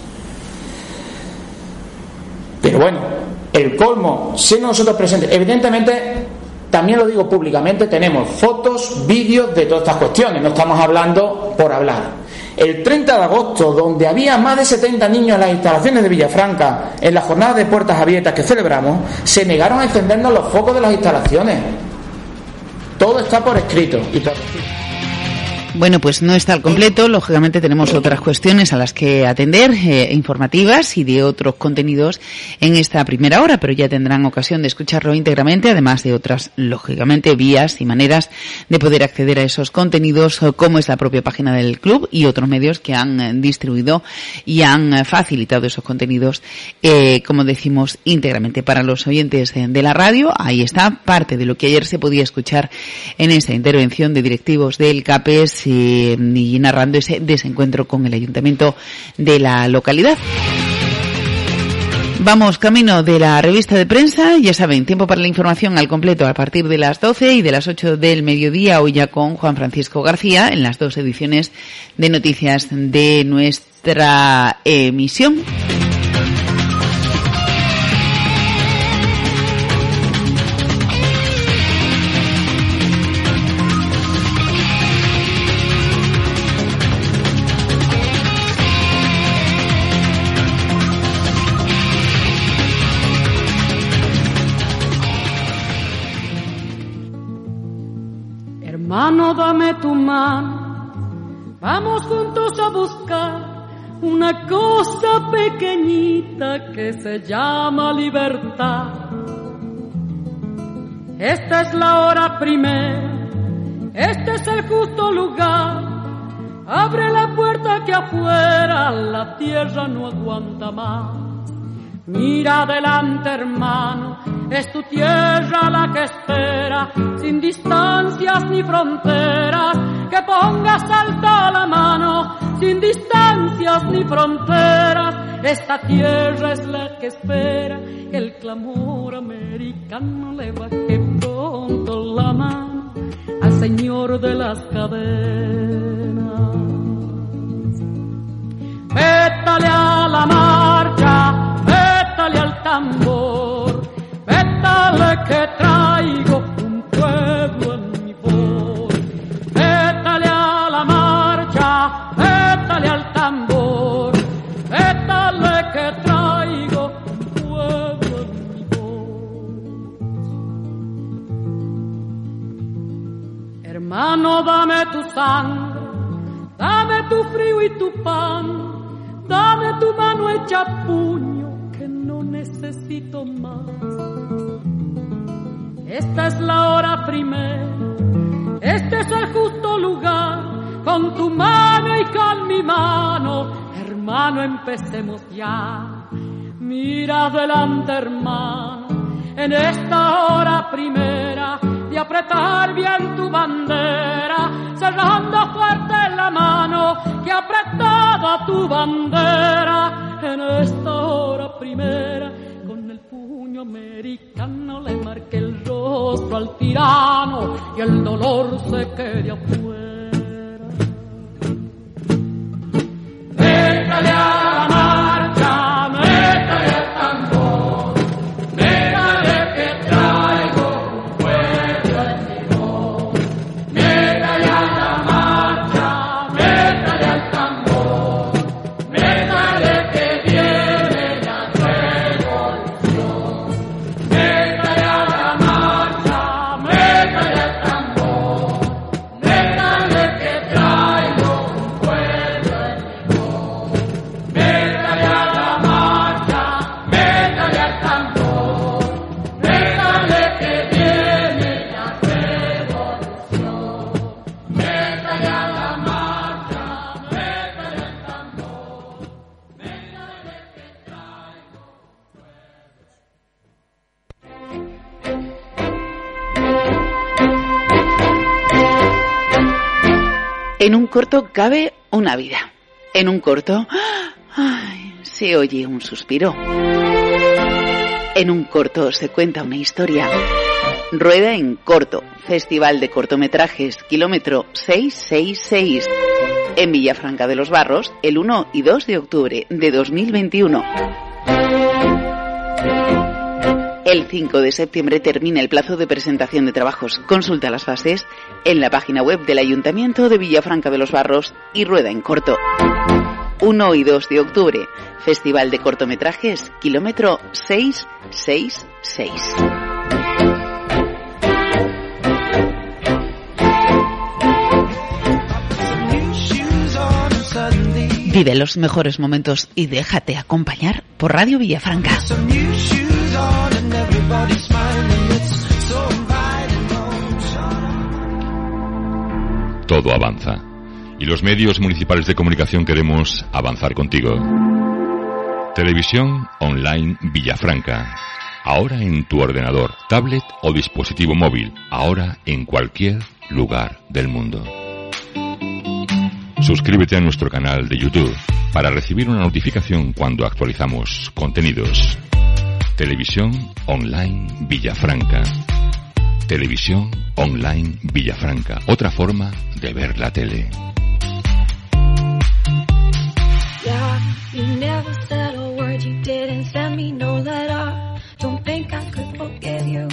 Pero bueno, el colmo, siendo nosotros presentes, evidentemente, también lo digo públicamente, tenemos fotos, vídeos de todas estas cuestiones, no estamos hablando por hablar. El 30 de agosto, donde había más de 70 niños en las instalaciones de Villafranca, en las jornadas de puertas abiertas que celebramos, se negaron a encendernos los focos de las instalaciones. Todo está por escrito y por escrito. Bueno, pues no está al completo. Lógicamente tenemos otras cuestiones a las que atender, informativas y de otros contenidos en esta primera hora, pero ya tendrán ocasión de escucharlo íntegramente, además de otras, lógicamente, vías y maneras de poder acceder a esos contenidos, como es la propia página del club y otros medios que han distribuido y han facilitado esos contenidos, como decimos, íntegramente para los oyentes de la radio. Ahí está parte de lo que ayer se podía escuchar en esta intervención de directivos del CAPES y narrando ese desencuentro con el ayuntamiento de la localidad. Vamos camino de la revista de prensa, ya saben, tiempo para la información al completo a partir de las 12 y de las 8 del mediodía, hoy ya con Juan Francisco García en las dos ediciones de noticias de nuestra emisión. Hermano, dame tu mano, vamos juntos a buscar una cosa pequeñita que se llama libertad. Esta es la hora primera, este es el justo lugar. Abre la puerta que afuera la tierra no aguanta más. Mira adelante, hermano, es tu tierra la que espera, sin distancias ni fronteras, que pongas alta la mano, sin distancias ni fronteras. Esta tierra es la que espera, que el clamor americano le baje pronto la mano. de las cadenas. Pétale a la marcha, pétale al tambor, pétale que traigo un pueblo en mi voz. Pétale a la marcha, pétale al tambor, pétale que traigo un pueblo en mi voz. Hermano, dame tu sangre, dame tu frío y tu pan, dame tu mano hecha puño, que no necesito más. Esta es la hora primera, este es el justo lugar, con tu mano y con mi mano, hermano, empecemos ya. Mira adelante, hermano, en esta hora primera, de apretar bien tu bandera, cerrando fuerte la mano que apretaba tu bandera. En esta hora primera, con el puño americano le marqué el rostro al tirano y el dolor se quede afuera. Métale a la marcha, métale al tambor, métale que traigo un pueblo en mi voz. Métale a la marcha, métale al tambor, métale que viene la revolución. Métale a la marcha, métale al tambor, métale que traigo un pueblo en mi voz. Métale a la marcha, métale al tambor, métale que viene la revolución. Métale a la marcha, métale al tambor, métale que traigo. En un corto cabe una vida. En un corto, se oye un suspiro. En un corto se cuenta una historia. Rueda en Corto, Festival de Cortometrajes, kilómetro 666, en Villafranca de los Barros, el 1 y 2 de octubre de 2021. El 5 de septiembre termina el plazo de presentación de trabajos. Consulta las bases en la página web del Ayuntamiento de Villafranca de los Barros y rueda en corto. 1 y 2 de octubre, Festival de Cortometrajes, kilómetro 666. Vive los mejores momentos y déjate acompañar por Radio Villafranca. Todo avanza. Y los medios municipales de comunicación queremos avanzar contigo. Televisión Online Villafranca. Ahora en tu ordenador, tablet o dispositivo móvil. Ahora en cualquier lugar del mundo. Suscríbete a nuestro canal de YouTube para recibir una notificación cuando actualizamos contenidos. Televisión Online Villafranca. Televisión Online Villafranca. Otra forma de ver la tele. Yeah, you never said a word, you didn't send me no letter. Don't think I could forgive you.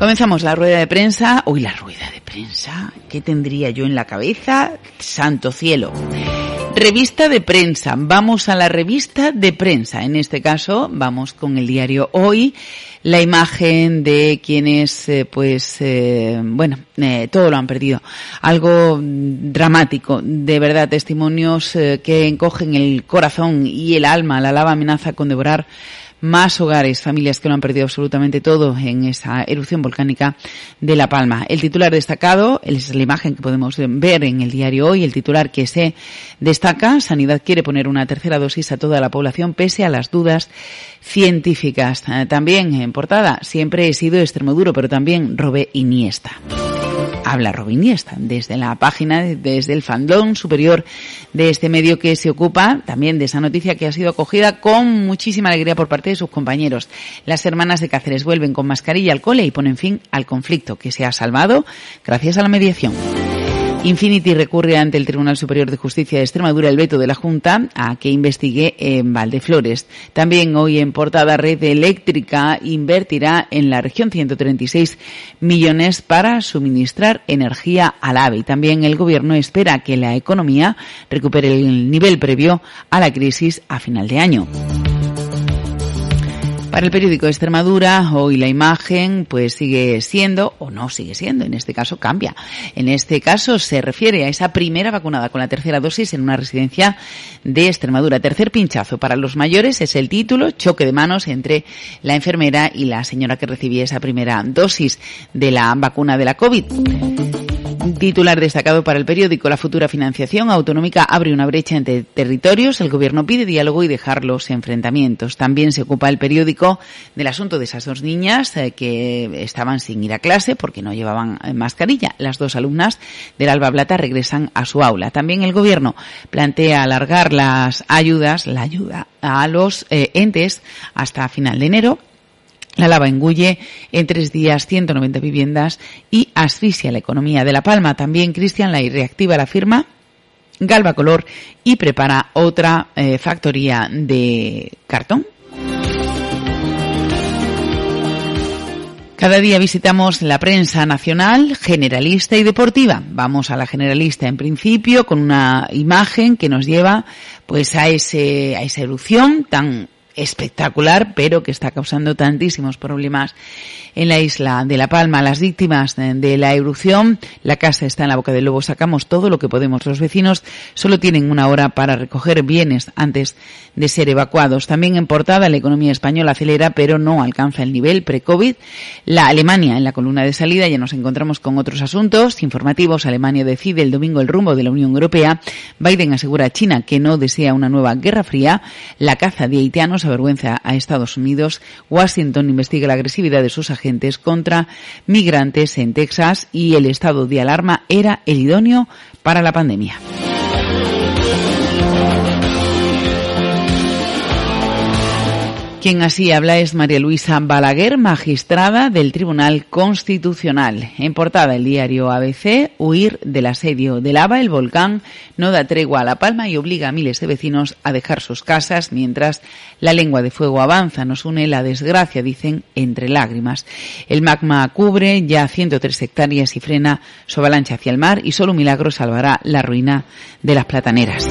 Comenzamos la rueda de prensa. Uy, la rueda de prensa. ¿Qué tendría yo en la cabeza? Santo cielo. Revista de prensa. Vamos a la revista de prensa. En este caso, vamos con el diario Hoy. La imagen de quienes, todo lo han perdido. Algo dramático. De verdad, testimonios que encogen el corazón y el alma. La lava amenaza con devorar más hogares, familias que lo han perdido absolutamente todo en esa erupción volcánica de La Palma. El titular destacado es la imagen que podemos ver en el diario Hoy. El titular que se destaca: Sanidad quiere poner una tercera dosis a toda la población pese a las dudas científicas. También en portada: siempre he sido extremoduro, pero también robé Iniesta. Habla Robin Iniesta desde la página, desde el fandom superior de este medio, que se ocupa también de esa noticia que ha sido acogida con muchísima alegría por parte de sus compañeros. Las hermanas de Cáceres vuelven con mascarilla al cole y ponen fin al conflicto, que se ha salvado gracias a la mediación. Infinity recurre ante el Tribunal Superior de Justicia de Extremadura el veto de la Junta a que investigue en Valdeflores. También hoy en portada: Red Eléctrica invertirá en la región 136 millones para suministrar energía al AVE. Y también el Gobierno espera que la economía recupere el nivel previo a la crisis a final de año. Para el periódico de Extremadura, hoy la imagen sigue siendo, o no sigue siendo, en este caso cambia. En este caso se refiere a esa primera vacunada con la tercera dosis en una residencia de Extremadura. Tercer pinchazo para los mayores es el título: choque de manos entre la enfermera y la señora que recibía esa primera dosis de la vacuna de la COVID. Titular destacado para el periódico: la futura financiación autonómica abre una brecha entre territorios. El Gobierno pide diálogo y dejar los enfrentamientos. También se ocupa el periódico del asunto de esas dos niñas que estaban sin ir a clase porque no llevaban mascarilla. Las dos alumnas del Alba Plata regresan a su aula. También el Gobierno plantea alargar la ayuda a los entes hasta final de enero. La lava engulle en 3 días 190 viviendas y asfixia la economía de La Palma. También Cristian Lay reactiva la firma Galva Color y prepara otra factoría de cartón. Cada día visitamos la prensa nacional, generalista y deportiva. Vamos a la generalista en principio con una imagen que nos lleva a esa erupción tan espectacular, pero que está causando tantísimos problemas en la isla de La Palma. Las víctimas de la erupción: la casa está en la boca del lobo, sacamos todo lo que podemos. Los vecinos solo tienen 1 hora para recoger bienes antes de ser evacuados. También en portada: la economía española acelera pero no alcanza el nivel pre-COVID. La Alemania en la columna de salida. Ya nos encontramos con otros asuntos informativos. Alemania decide el domingo el rumbo de la Unión Europea. Biden asegura a China que no desea una nueva guerra fría. La caza de haitianos avergüenza a Estados Unidos. Washington investiga la agresividad de sus agentes contra migrantes en Texas y el estado de alarma era el idóneo para la pandemia. Quien así habla es María Luisa Balaguer, magistrada del Tribunal Constitucional. En portada el diario ABC: huir del asedio de lava, el volcán no da tregua a La Palma y obliga a miles de vecinos a dejar sus casas mientras la lengua de fuego avanza. Nos une la desgracia, dicen, entre lágrimas. El magma cubre ya 103 hectáreas y frena su avalancha hacia el mar, y solo un milagro salvará la ruina de las plataneras.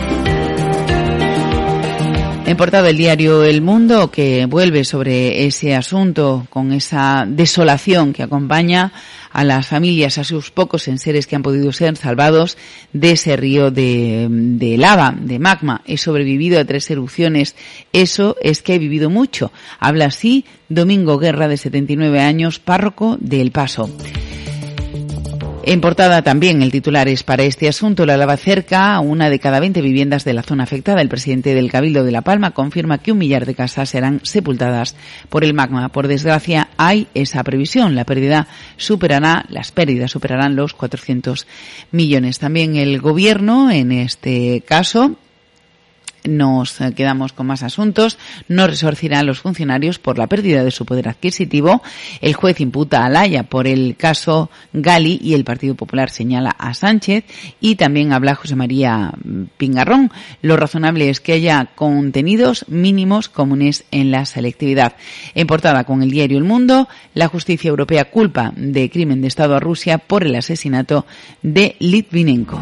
En portada el diario El Mundo, que vuelve sobre ese asunto con esa desolación que acompaña a las familias, a sus pocos enseres que han podido ser salvados de ese río de lava, de magma. He sobrevivido a 3 erupciones. Eso es que he vivido mucho. Habla así Domingo Guerra, de 79 años, párroco de El Paso. En portada también el titular es para este asunto: la lava cerca a 1 de cada 20 viviendas de la zona afectada. El presidente del Cabildo de La Palma confirma que 1 millar de casas serán sepultadas por el magma. Por desgracia hay esa previsión. Las pérdidas superarán los 400 millones. También el Gobierno, en este caso, nos quedamos con más asuntos. No resarcirá a los funcionarios por la pérdida de su poder adquisitivo. El juez imputa a Laya por el caso Gali y el Partido Popular señala a Sánchez. Y también habla José María Pingarrón. Lo razonable es que haya contenidos mínimos comunes en la selectividad. En portada con el diario El Mundo, la justicia europea culpa de crimen de Estado a Rusia por el asesinato de Litvinenko.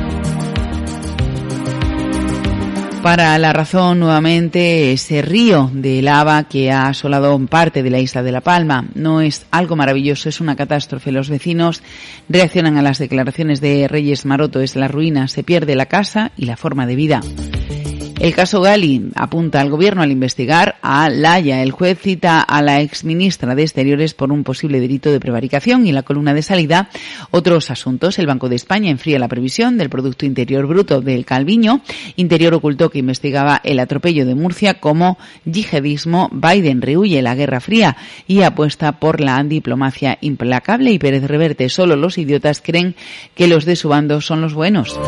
Para La Razón, nuevamente, ese río de lava que ha asolado parte de la isla de La Palma no es algo maravilloso, es una catástrofe. Los vecinos reaccionan a las declaraciones de Reyes Maroto: es la ruina, se pierde la casa y la forma de vida. El caso Gali apunta al gobierno al investigar a Laya. El juez cita a la exministra de Exteriores por un posible delito de prevaricación. Y en la columna de salida, otros asuntos. El Banco de España enfría la previsión del Producto Interior Bruto del Calviño. Interior ocultó que investigaba el atropello de Murcia como yihadismo. Biden rehúye la Guerra Fría y apuesta por la diplomacia implacable. Y Pérez Reverte: solo los idiotas creen que los de su bando son los buenos.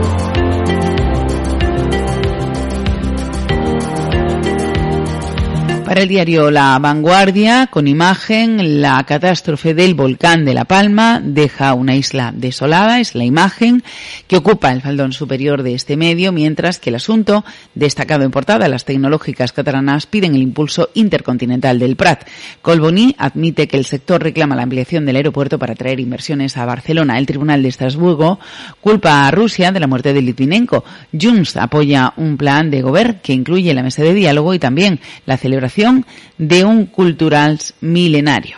Para el diario La Vanguardia, con imagen, la catástrofe del volcán de La Palma deja una isla desolada. Es la imagen que ocupa el faldón superior de este medio, mientras que el asunto, destacado en portada, las tecnológicas catalanas piden el impulso intercontinental del Prat. Colboni admite que el sector reclama la ampliación del aeropuerto para atraer inversiones a Barcelona. El Tribunal de Estrasburgo culpa a Rusia de la muerte de Litvinenko. Junts apoya un plan de gobierno que incluye la mesa de diálogo y también la celebración de un Culturals milenario.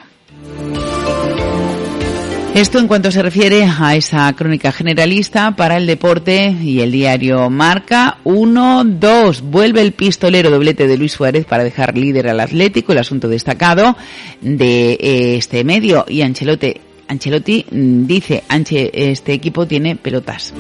Esto en cuanto se refiere a esa crónica generalista. Para el deporte y el diario Marca, 1-2. Vuelve el pistolero, doblete de Luis Suárez para dejar líder al Atlético. El asunto destacado de este medio. Y Ancelotti dice: este equipo tiene pelotas.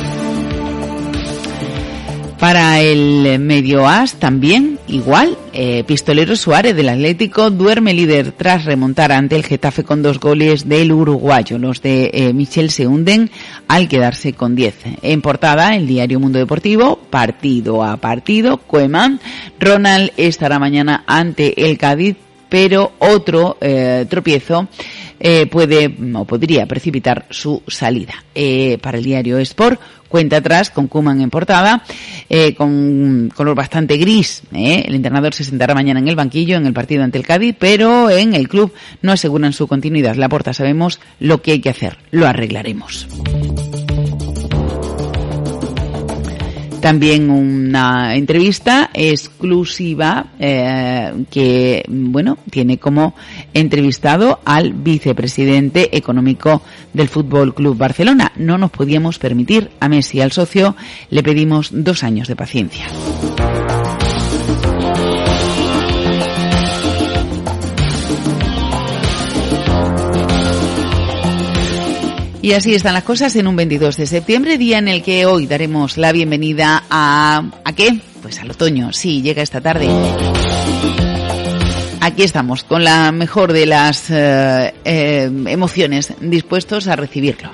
Para el medio AS también, igual, pistolero Suárez del Atlético duerme líder tras remontar ante el Getafe con 2 goles del uruguayo. Los de Michel se hunden al quedarse con 10. En portada, el diario Mundo Deportivo, partido a partido, Koeman: Ronald estará mañana ante el Cádiz, pero otro tropiezo podría precipitar su salida. Para el diario Sport, cuenta atrás con Koeman en portada, con color bastante gris. El entrenador se sentará mañana en el banquillo en el partido ante el Cádiz, pero en el club no aseguran su continuidad. Laporta: sabemos lo que hay que hacer, lo arreglaremos. También una entrevista exclusiva que, tiene como entrevistado al vicepresidente económico del Fútbol Club Barcelona. No nos podíamos permitir, a Messi, al socio, le pedimos 2 años de paciencia. Y así están las cosas en un 22 de septiembre, día en el que hoy daremos la bienvenida ¿a qué? Pues al otoño. Sí, llega esta tarde. Aquí estamos, con la mejor de las emociones, dispuestos a recibirlo.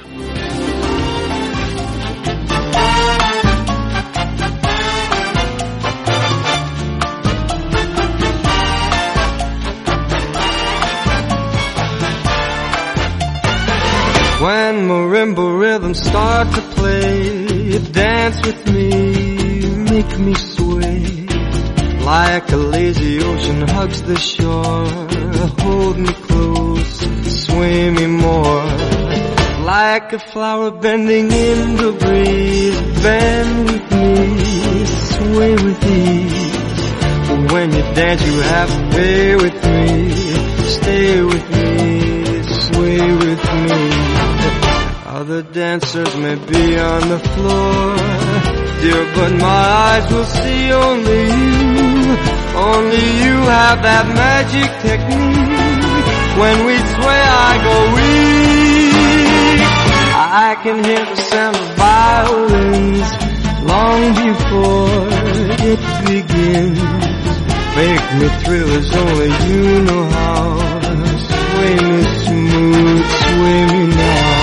When marimba rhythms start to play, dance with me, make me sway. Like a lazy ocean hugs the shore, hold me close, sway me more. Like a flower bending in the breeze, bend with me, sway with ease. When you dance you have to stay with me, stay with me, sway with me. Other dancers may be on the floor, dear, but my eyes will see only you. Only you have that magic technique. When we sway I go weak. I can hear the sound of violins long before it begins. Make me thrill as only you know how. Sway me smooth, sway me now.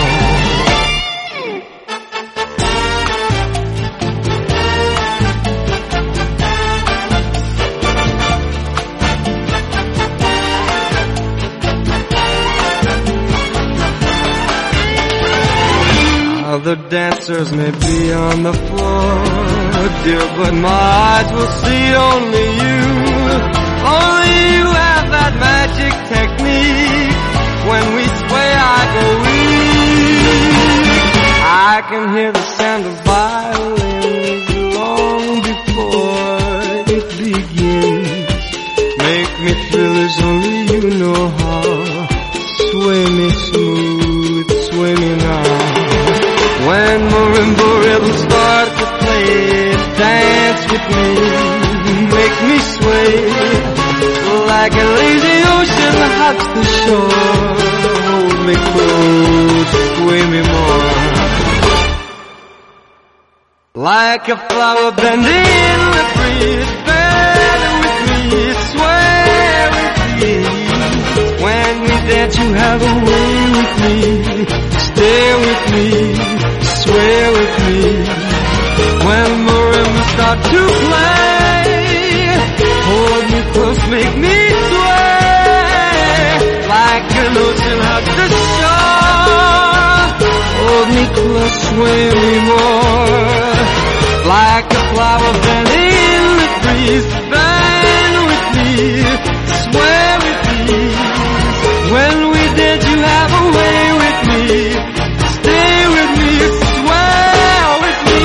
Other dancers may be on the floor, dear, but my eyes will see only you. Only you have that magic technique. When we sway, I go weak. I can hear the sound of violins long before it begins. Make me thrill as only you know how. Sway me smooth, sway me now. When marimba rhythms start to play, dance with me, make me sway. Like a lazy ocean hugs the shore, hold me close, sway me more. Like a flower bending in the breeze, bend with me, sway with me. When we dance you have a way with me, stay with me, sway with me. When marimbas start to play, hold me close, make me sway. Like an ocean hugs the shore, hold me close, sway me more. Like a flower bending in the breeze, bend with me, sway with me. When we dance you have a way with me, stay with me, sway with me.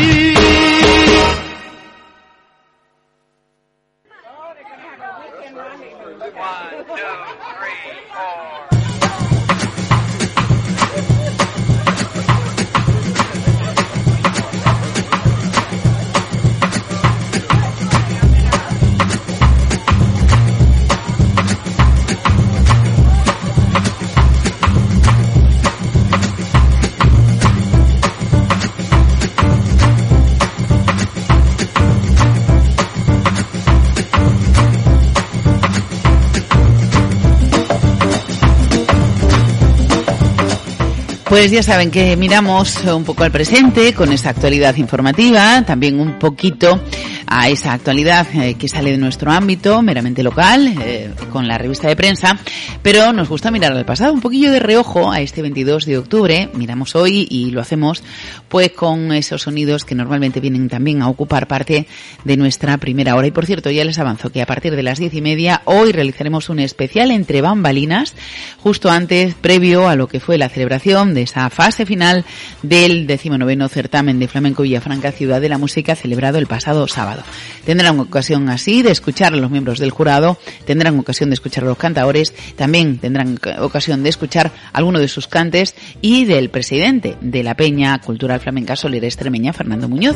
Pues ya saben que miramos un poco al presente con esa actualidad informativa, también un poquito a esa actualidad que sale de nuestro ámbito meramente local, con la revista de prensa, pero nos gusta mirar al pasado, un poquillo de reojo a este 22 de octubre, miramos hoy y lo hacemos pues con esos sonidos que normalmente vienen también a ocupar parte de nuestra primera hora. Y por cierto, ya les avanzo que a partir de las 10:30 hoy realizaremos un especial entre bambalinas, justo antes, previo a lo que fue la celebración de esa fase final del 19º certamen de Flamenco Villafranca Ciudad de la Música, celebrado el pasado sábado. Tendrán ocasión así de escuchar a los miembros del jurado, tendrán ocasión de escuchar a los cantadores, también tendrán ocasión de escuchar algunos de sus cantes y del presidente de la Peña Cultural Flamenca Soler Extremeña, Fernando Muñoz.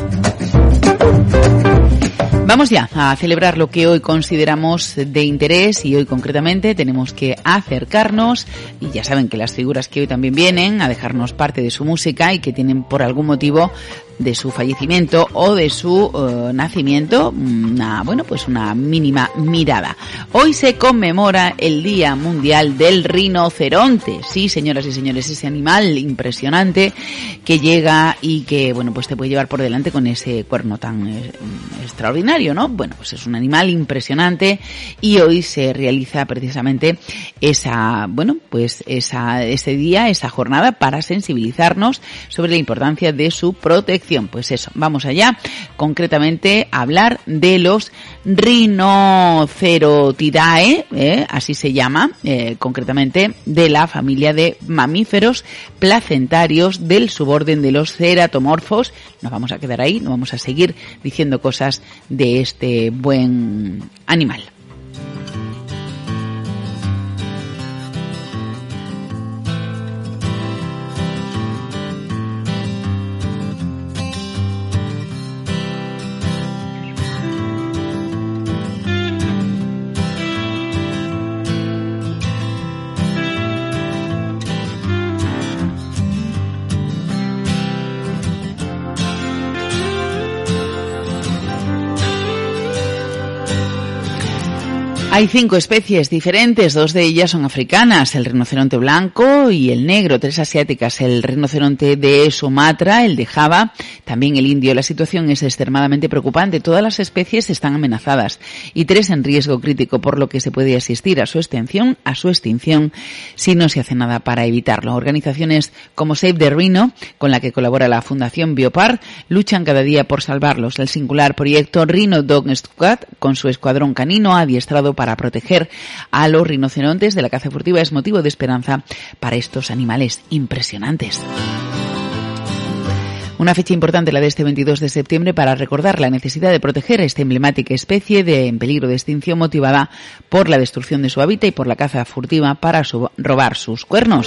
Vamos ya a celebrar lo que hoy consideramos de interés y hoy concretamente tenemos que acercarnos, y ya saben que las figuras que hoy también vienen a dejarnos parte de su música y que tienen por algún motivo de su fallecimiento o de su nacimiento una mínima mirada. Hoy se conmemora el Día Mundial del Rinoceronte. Sí, señoras y señores, ese animal impresionante que llega y que, pues te puede llevar por delante con ese cuerno tan extraordinario, ¿no? Bueno, pues es un animal impresionante y hoy se realiza precisamente ese día, esa jornada para sensibilizarnos sobre la importancia de su protección. Pues eso, vamos allá, concretamente a hablar de los Rhinocerotidae, así se llama, concretamente de la familia de mamíferos placentarios del suborden de los ceratomorfos. Nos vamos a quedar ahí, no vamos a seguir diciendo cosas de este buen animal. Hay 5 especies diferentes, 2 de ellas son africanas, el rinoceronte blanco y el negro, 3 asiáticas, el rinoceronte de Sumatra, el de Java, también el indio. La situación es extremadamente preocupante, todas las especies están amenazadas y 3 en riesgo crítico, por lo que se puede asistir a su extinción si no se hace nada para evitarlo. Organizaciones como Save the Rhino, con la que colabora la Fundación Biopar, luchan cada día por salvarlos. El singular proyecto Rhino Dog Squad, con su escuadrón canino adiestrado para proteger a los rinocerontes de la caza furtiva, es motivo de esperanza para estos animales impresionantes. Una fecha importante, la de este 22 de septiembre, para recordar la necesidad de proteger a esta emblemática especie en peligro de extinción motivada por la destrucción de su hábitat y por la caza furtiva para robar sus cuernos.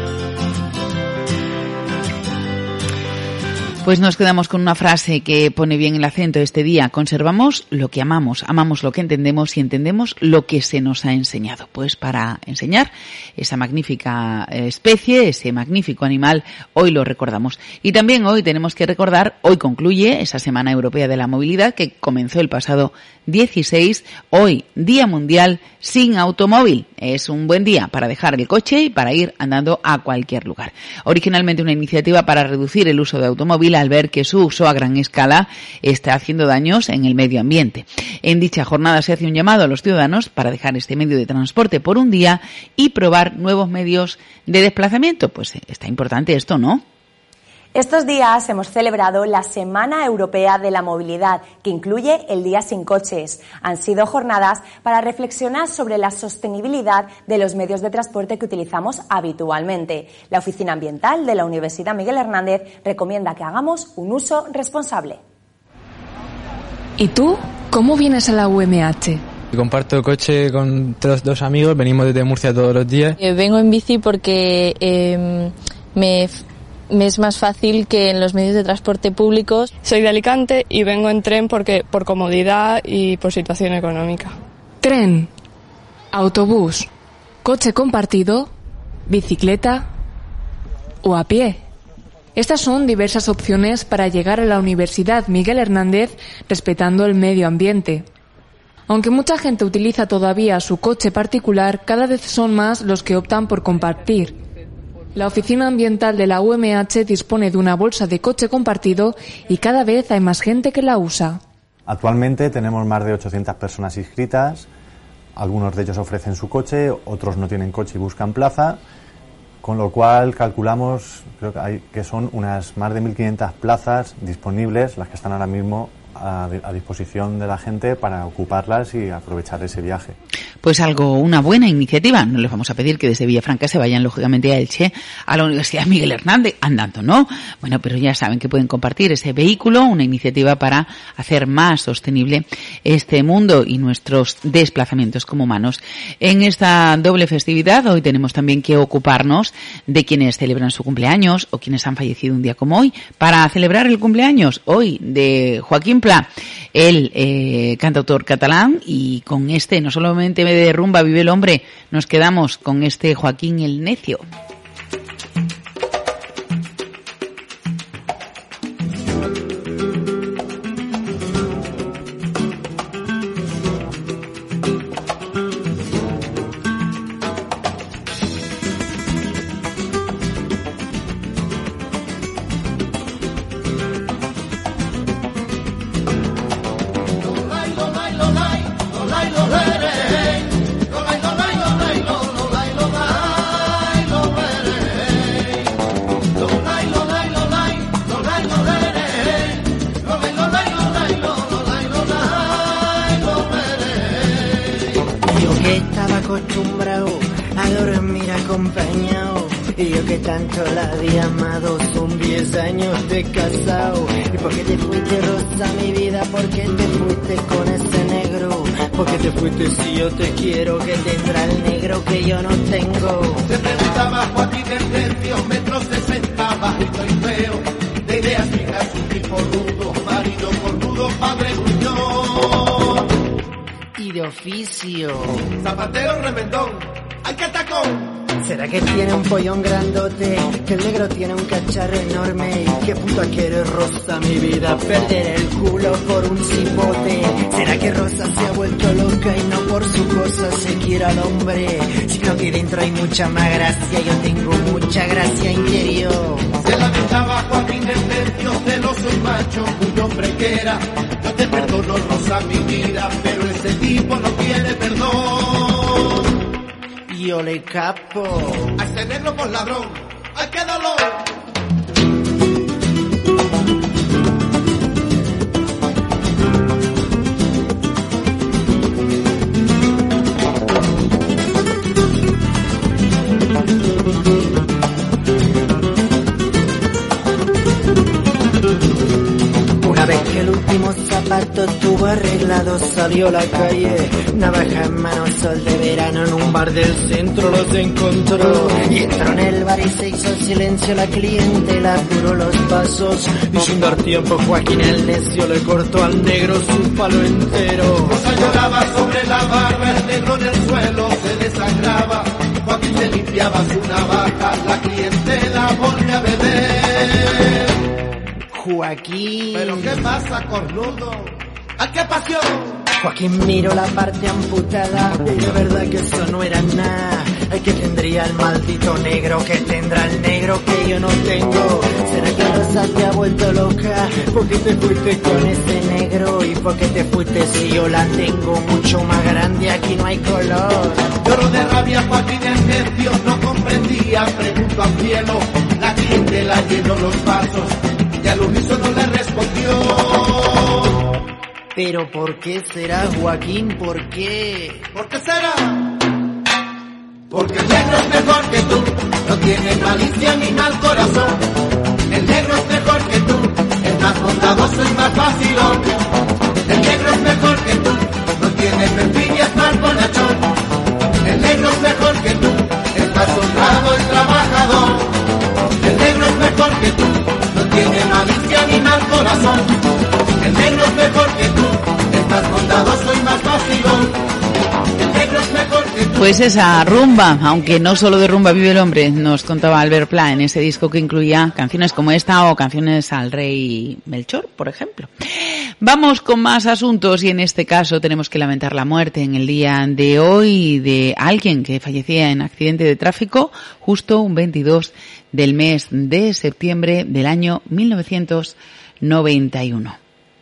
Pues nos quedamos con una frase que pone bien el acento este día. Conservamos lo que amamos, amamos lo que entendemos y entendemos lo que se nos ha enseñado. Pues para enseñar esa magnífica especie, ese magnífico animal, hoy lo recordamos. Y también hoy tenemos que recordar, hoy concluye esa Semana Europea de la Movilidad que comenzó el pasado 16, hoy Día Mundial sin Automóvil. Es un buen día para dejar el coche y para ir andando a cualquier lugar. Originalmente una iniciativa para reducir el uso de automóvil al ver que su uso a gran escala está haciendo daños en el medio ambiente. En dicha jornada se hace un llamado a los ciudadanos para dejar este medio de transporte por un día y probar nuevos medios de desplazamiento. Pues está importante esto, ¿no? Estos días hemos celebrado la Semana Europea de la Movilidad, que incluye el Día sin Coches. Han sido jornadas para reflexionar sobre la sostenibilidad de los medios de transporte que utilizamos habitualmente. La Oficina Ambiental de la Universidad Miguel Hernández recomienda que hagamos un uso responsable. ¿Y tú? ¿Cómo vienes a la UMH? Comparto coche con dos amigos, venimos desde Murcia todos los días. Vengo en bici porque me es más fácil que en los medios de transporte públicos. Soy de Alicante y vengo en tren porque por comodidad y por situación económica. Tren, autobús, coche compartido, bicicleta o a pie. Estas son diversas opciones para llegar a la Universidad Miguel Hernández respetando el medio ambiente. Aunque mucha gente utiliza todavía su coche particular, cada vez son más los que optan por compartir. La Oficina Ambiental de la UMH dispone de una bolsa de coche compartido y cada vez hay más gente que la usa. Actualmente tenemos más de 800 personas inscritas, algunos de ellos ofrecen su coche, otros no tienen coche y buscan plaza, con lo cual calculamos que son unas más de 1.500 plazas disponibles, las que están ahora mismo a disposición de la gente para ocuparlas y aprovechar ese viaje. Pues una buena iniciativa. No les vamos a pedir que desde Villafranca se vayan lógicamente a Elche, a la Universidad Miguel Hernández, andando, ¿no? Bueno, pero ya saben que pueden compartir ese vehículo, una iniciativa para hacer más sostenible este mundo y nuestros desplazamientos como humanos. En esta doble festividad hoy tenemos también que ocuparnos de quienes celebran su cumpleaños o quienes han fallecido un día como hoy. Para celebrar el cumpleaños hoy de Joaquín Pla, el cantautor catalán, y con este no solamente de rumba vive el hombre, nos quedamos con este Joaquín el Necio. Zapatero remendón, ¡Ay, qué tacón! ¿Será que tiene un pollón grandote? Que el negro tiene un cacharro enorme. ¿Y qué puta quiere Rosa, mi vida? Perder el culo por un cipote. ¿Será que Rosa se ha vuelto loca y no por su cosa se quiere al hombre? Sino que dentro hay mucha más gracia, yo tengo mucha gracia interior. Se lamentaba Joaquín del Tercio, celoso y macho, cuyo hombre que era. Yo te perdono, Rosa, mi vida, pero ese tipo no tiene perdón. Yo le capo. A ese negro por ladrón. ¡Ay, qué dolor! Una vez que el último zapato estuvo arreglado, salió a la calle, navaja en mano, sol de verano, en un bar del centro los encontró. Y entró en el bar y se hizo silencio, la clientela apuró los pasos. Y sin dar tiempo, Joaquín el necio le cortó al negro su palo entero. Rosa lloraba sobre la barra, el negro en el suelo se desangraba. Joaquín se limpiaba su navaja, la clientela volvía a beber. Joaquín. ¿Pero qué pasa, cornudo? ¿A qué pasión? Joaquín miró la parte amputada y de verdad que eso no era nada. Ay, que tendría el maldito negro, que tendrá el negro que yo no tengo. ¿Será que Rosa te ha vuelto loca? ¿Por qué te fuiste con ese negro? ¿Y por qué te fuiste si yo la tengo mucho más grande? Aquí no hay color. Lloro de rabia, Joaquín el necio no comprendía. Pregunto al cielo, la clientela llenó los vasos y al unísono le respondió. ¿Pero por qué será, Joaquín? ¿Por qué? ¿Por qué será? Porque el negro es mejor que tú, no tiene malicia ni mal corazón. El negro es mejor que tú, es más bondadoso y más vacilón. El negro es mejor que tú, no tiene perfil y es más bonachón. El negro es mejor que tú, es más honrado y trabajador. El negro es mejor que tú, no tiene malicia ni mal corazón. El negro es mejor que tú, es más bondadoso y más vacilón. El negro es mejor que tú. Pues esa rumba, aunque no solo de rumba vive el hombre, nos contaba Albert Pla en ese disco que incluía canciones como esta o canciones al rey Melchor, por ejemplo. Vamos con más asuntos y en este caso tenemos que lamentar la muerte en el día de hoy de alguien que fallecía en accidente de tráfico justo un 22 del mes de septiembre del año 1991.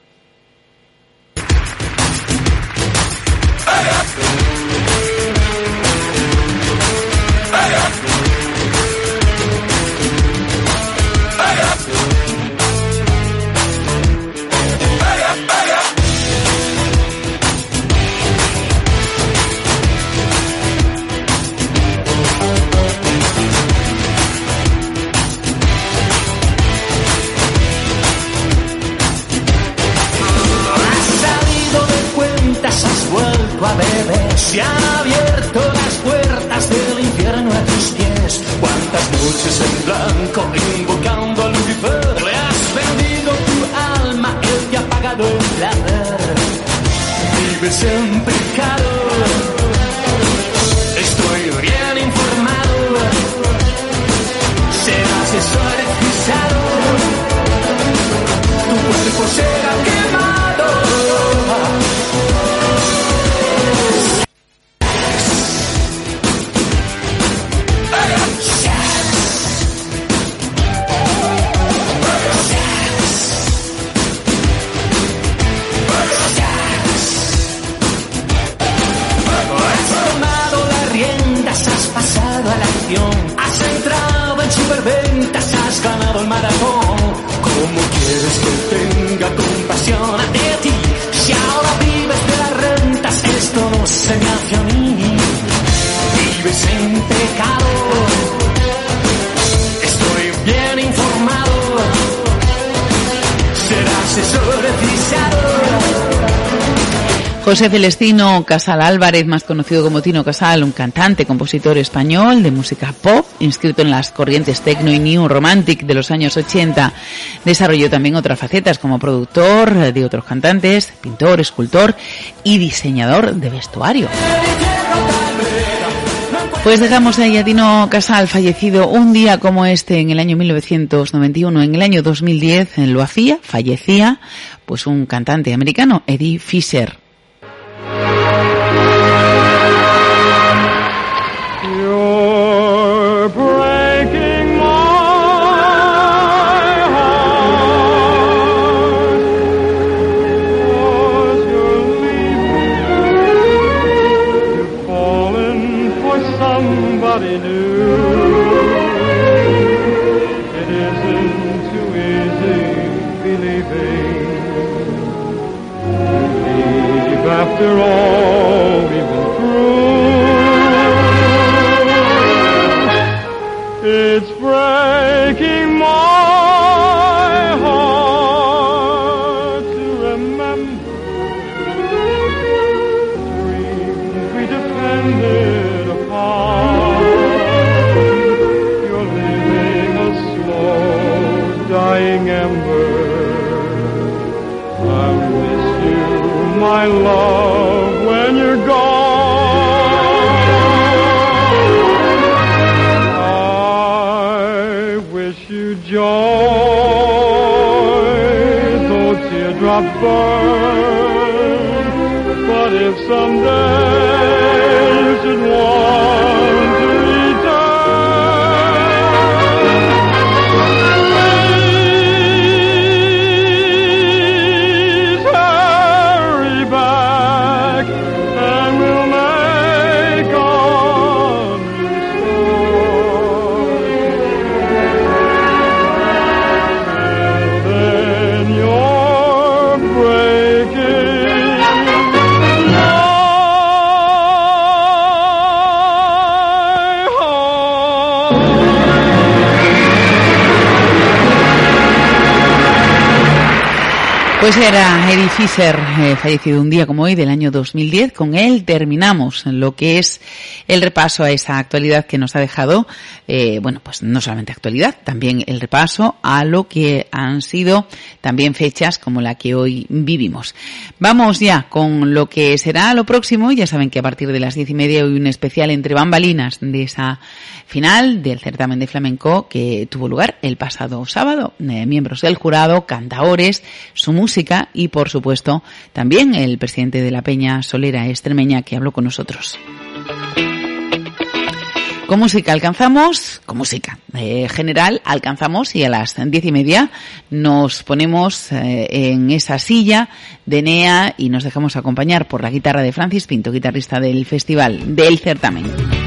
A beber, se han abierto las puertas del infierno a tus pies. Cuántas noches en blanco invocando a Lucifer. Le has vendido tu alma, él te ha pagado el placer. Vives en pecado, estoy bien informado. Serás exorcizado, tu cuerpo será quemado. Has entrado en superventas, has ganado el maratón. ¿Cómo quieres que tenga compasión de ti? Si ahora vives de las rentas, esto no se me hace a mí. Vives en pecado, estoy bien informado. Serás exorcizado. José Celestino Casal Álvarez, más conocido como Tino Casal, un cantante, compositor español de música pop, inscrito en las corrientes techno y new romantic de los años 80. Desarrolló también otras facetas como productor de otros cantantes, pintor, escultor y diseñador de vestuario. Pues dejamos ahí a Tino Casal, fallecido un día como este en el año 1991. En el año 2010 fallecía, pues un cantante americano, Eddie Fisher. After all we've been through, it's breaking my heart to remember dreams we depended upon. You're leaving a slow dying ember. I miss you, my love, when you're gone. I wish you joy, though teardrops burn. But if someday you should want to Pues era Eddie Fisher, fallecido un día como hoy del año 2010. Con él terminamos lo que es el repaso a esa actualidad que nos ha dejado, bueno, pues no solamente actualidad, también el repaso a lo que han sido también fechas como la que hoy vivimos. Vamos ya con lo que será lo próximo. Ya saben que a partir de las 10:30 hoy un especial entre bambalinas de esa final del certamen de flamenco que tuvo lugar el pasado sábado. Miembros del jurado, cantaores, su música y, por supuesto, también el presidente de la Peña Solera Extremeña que habló con nosotros. Con música alcanzamos, con música general alcanzamos, y a las 10:30 nos ponemos en esa silla de Enea y nos dejamos acompañar por la guitarra de Francis Pinto, guitarrista del festival, del certamen.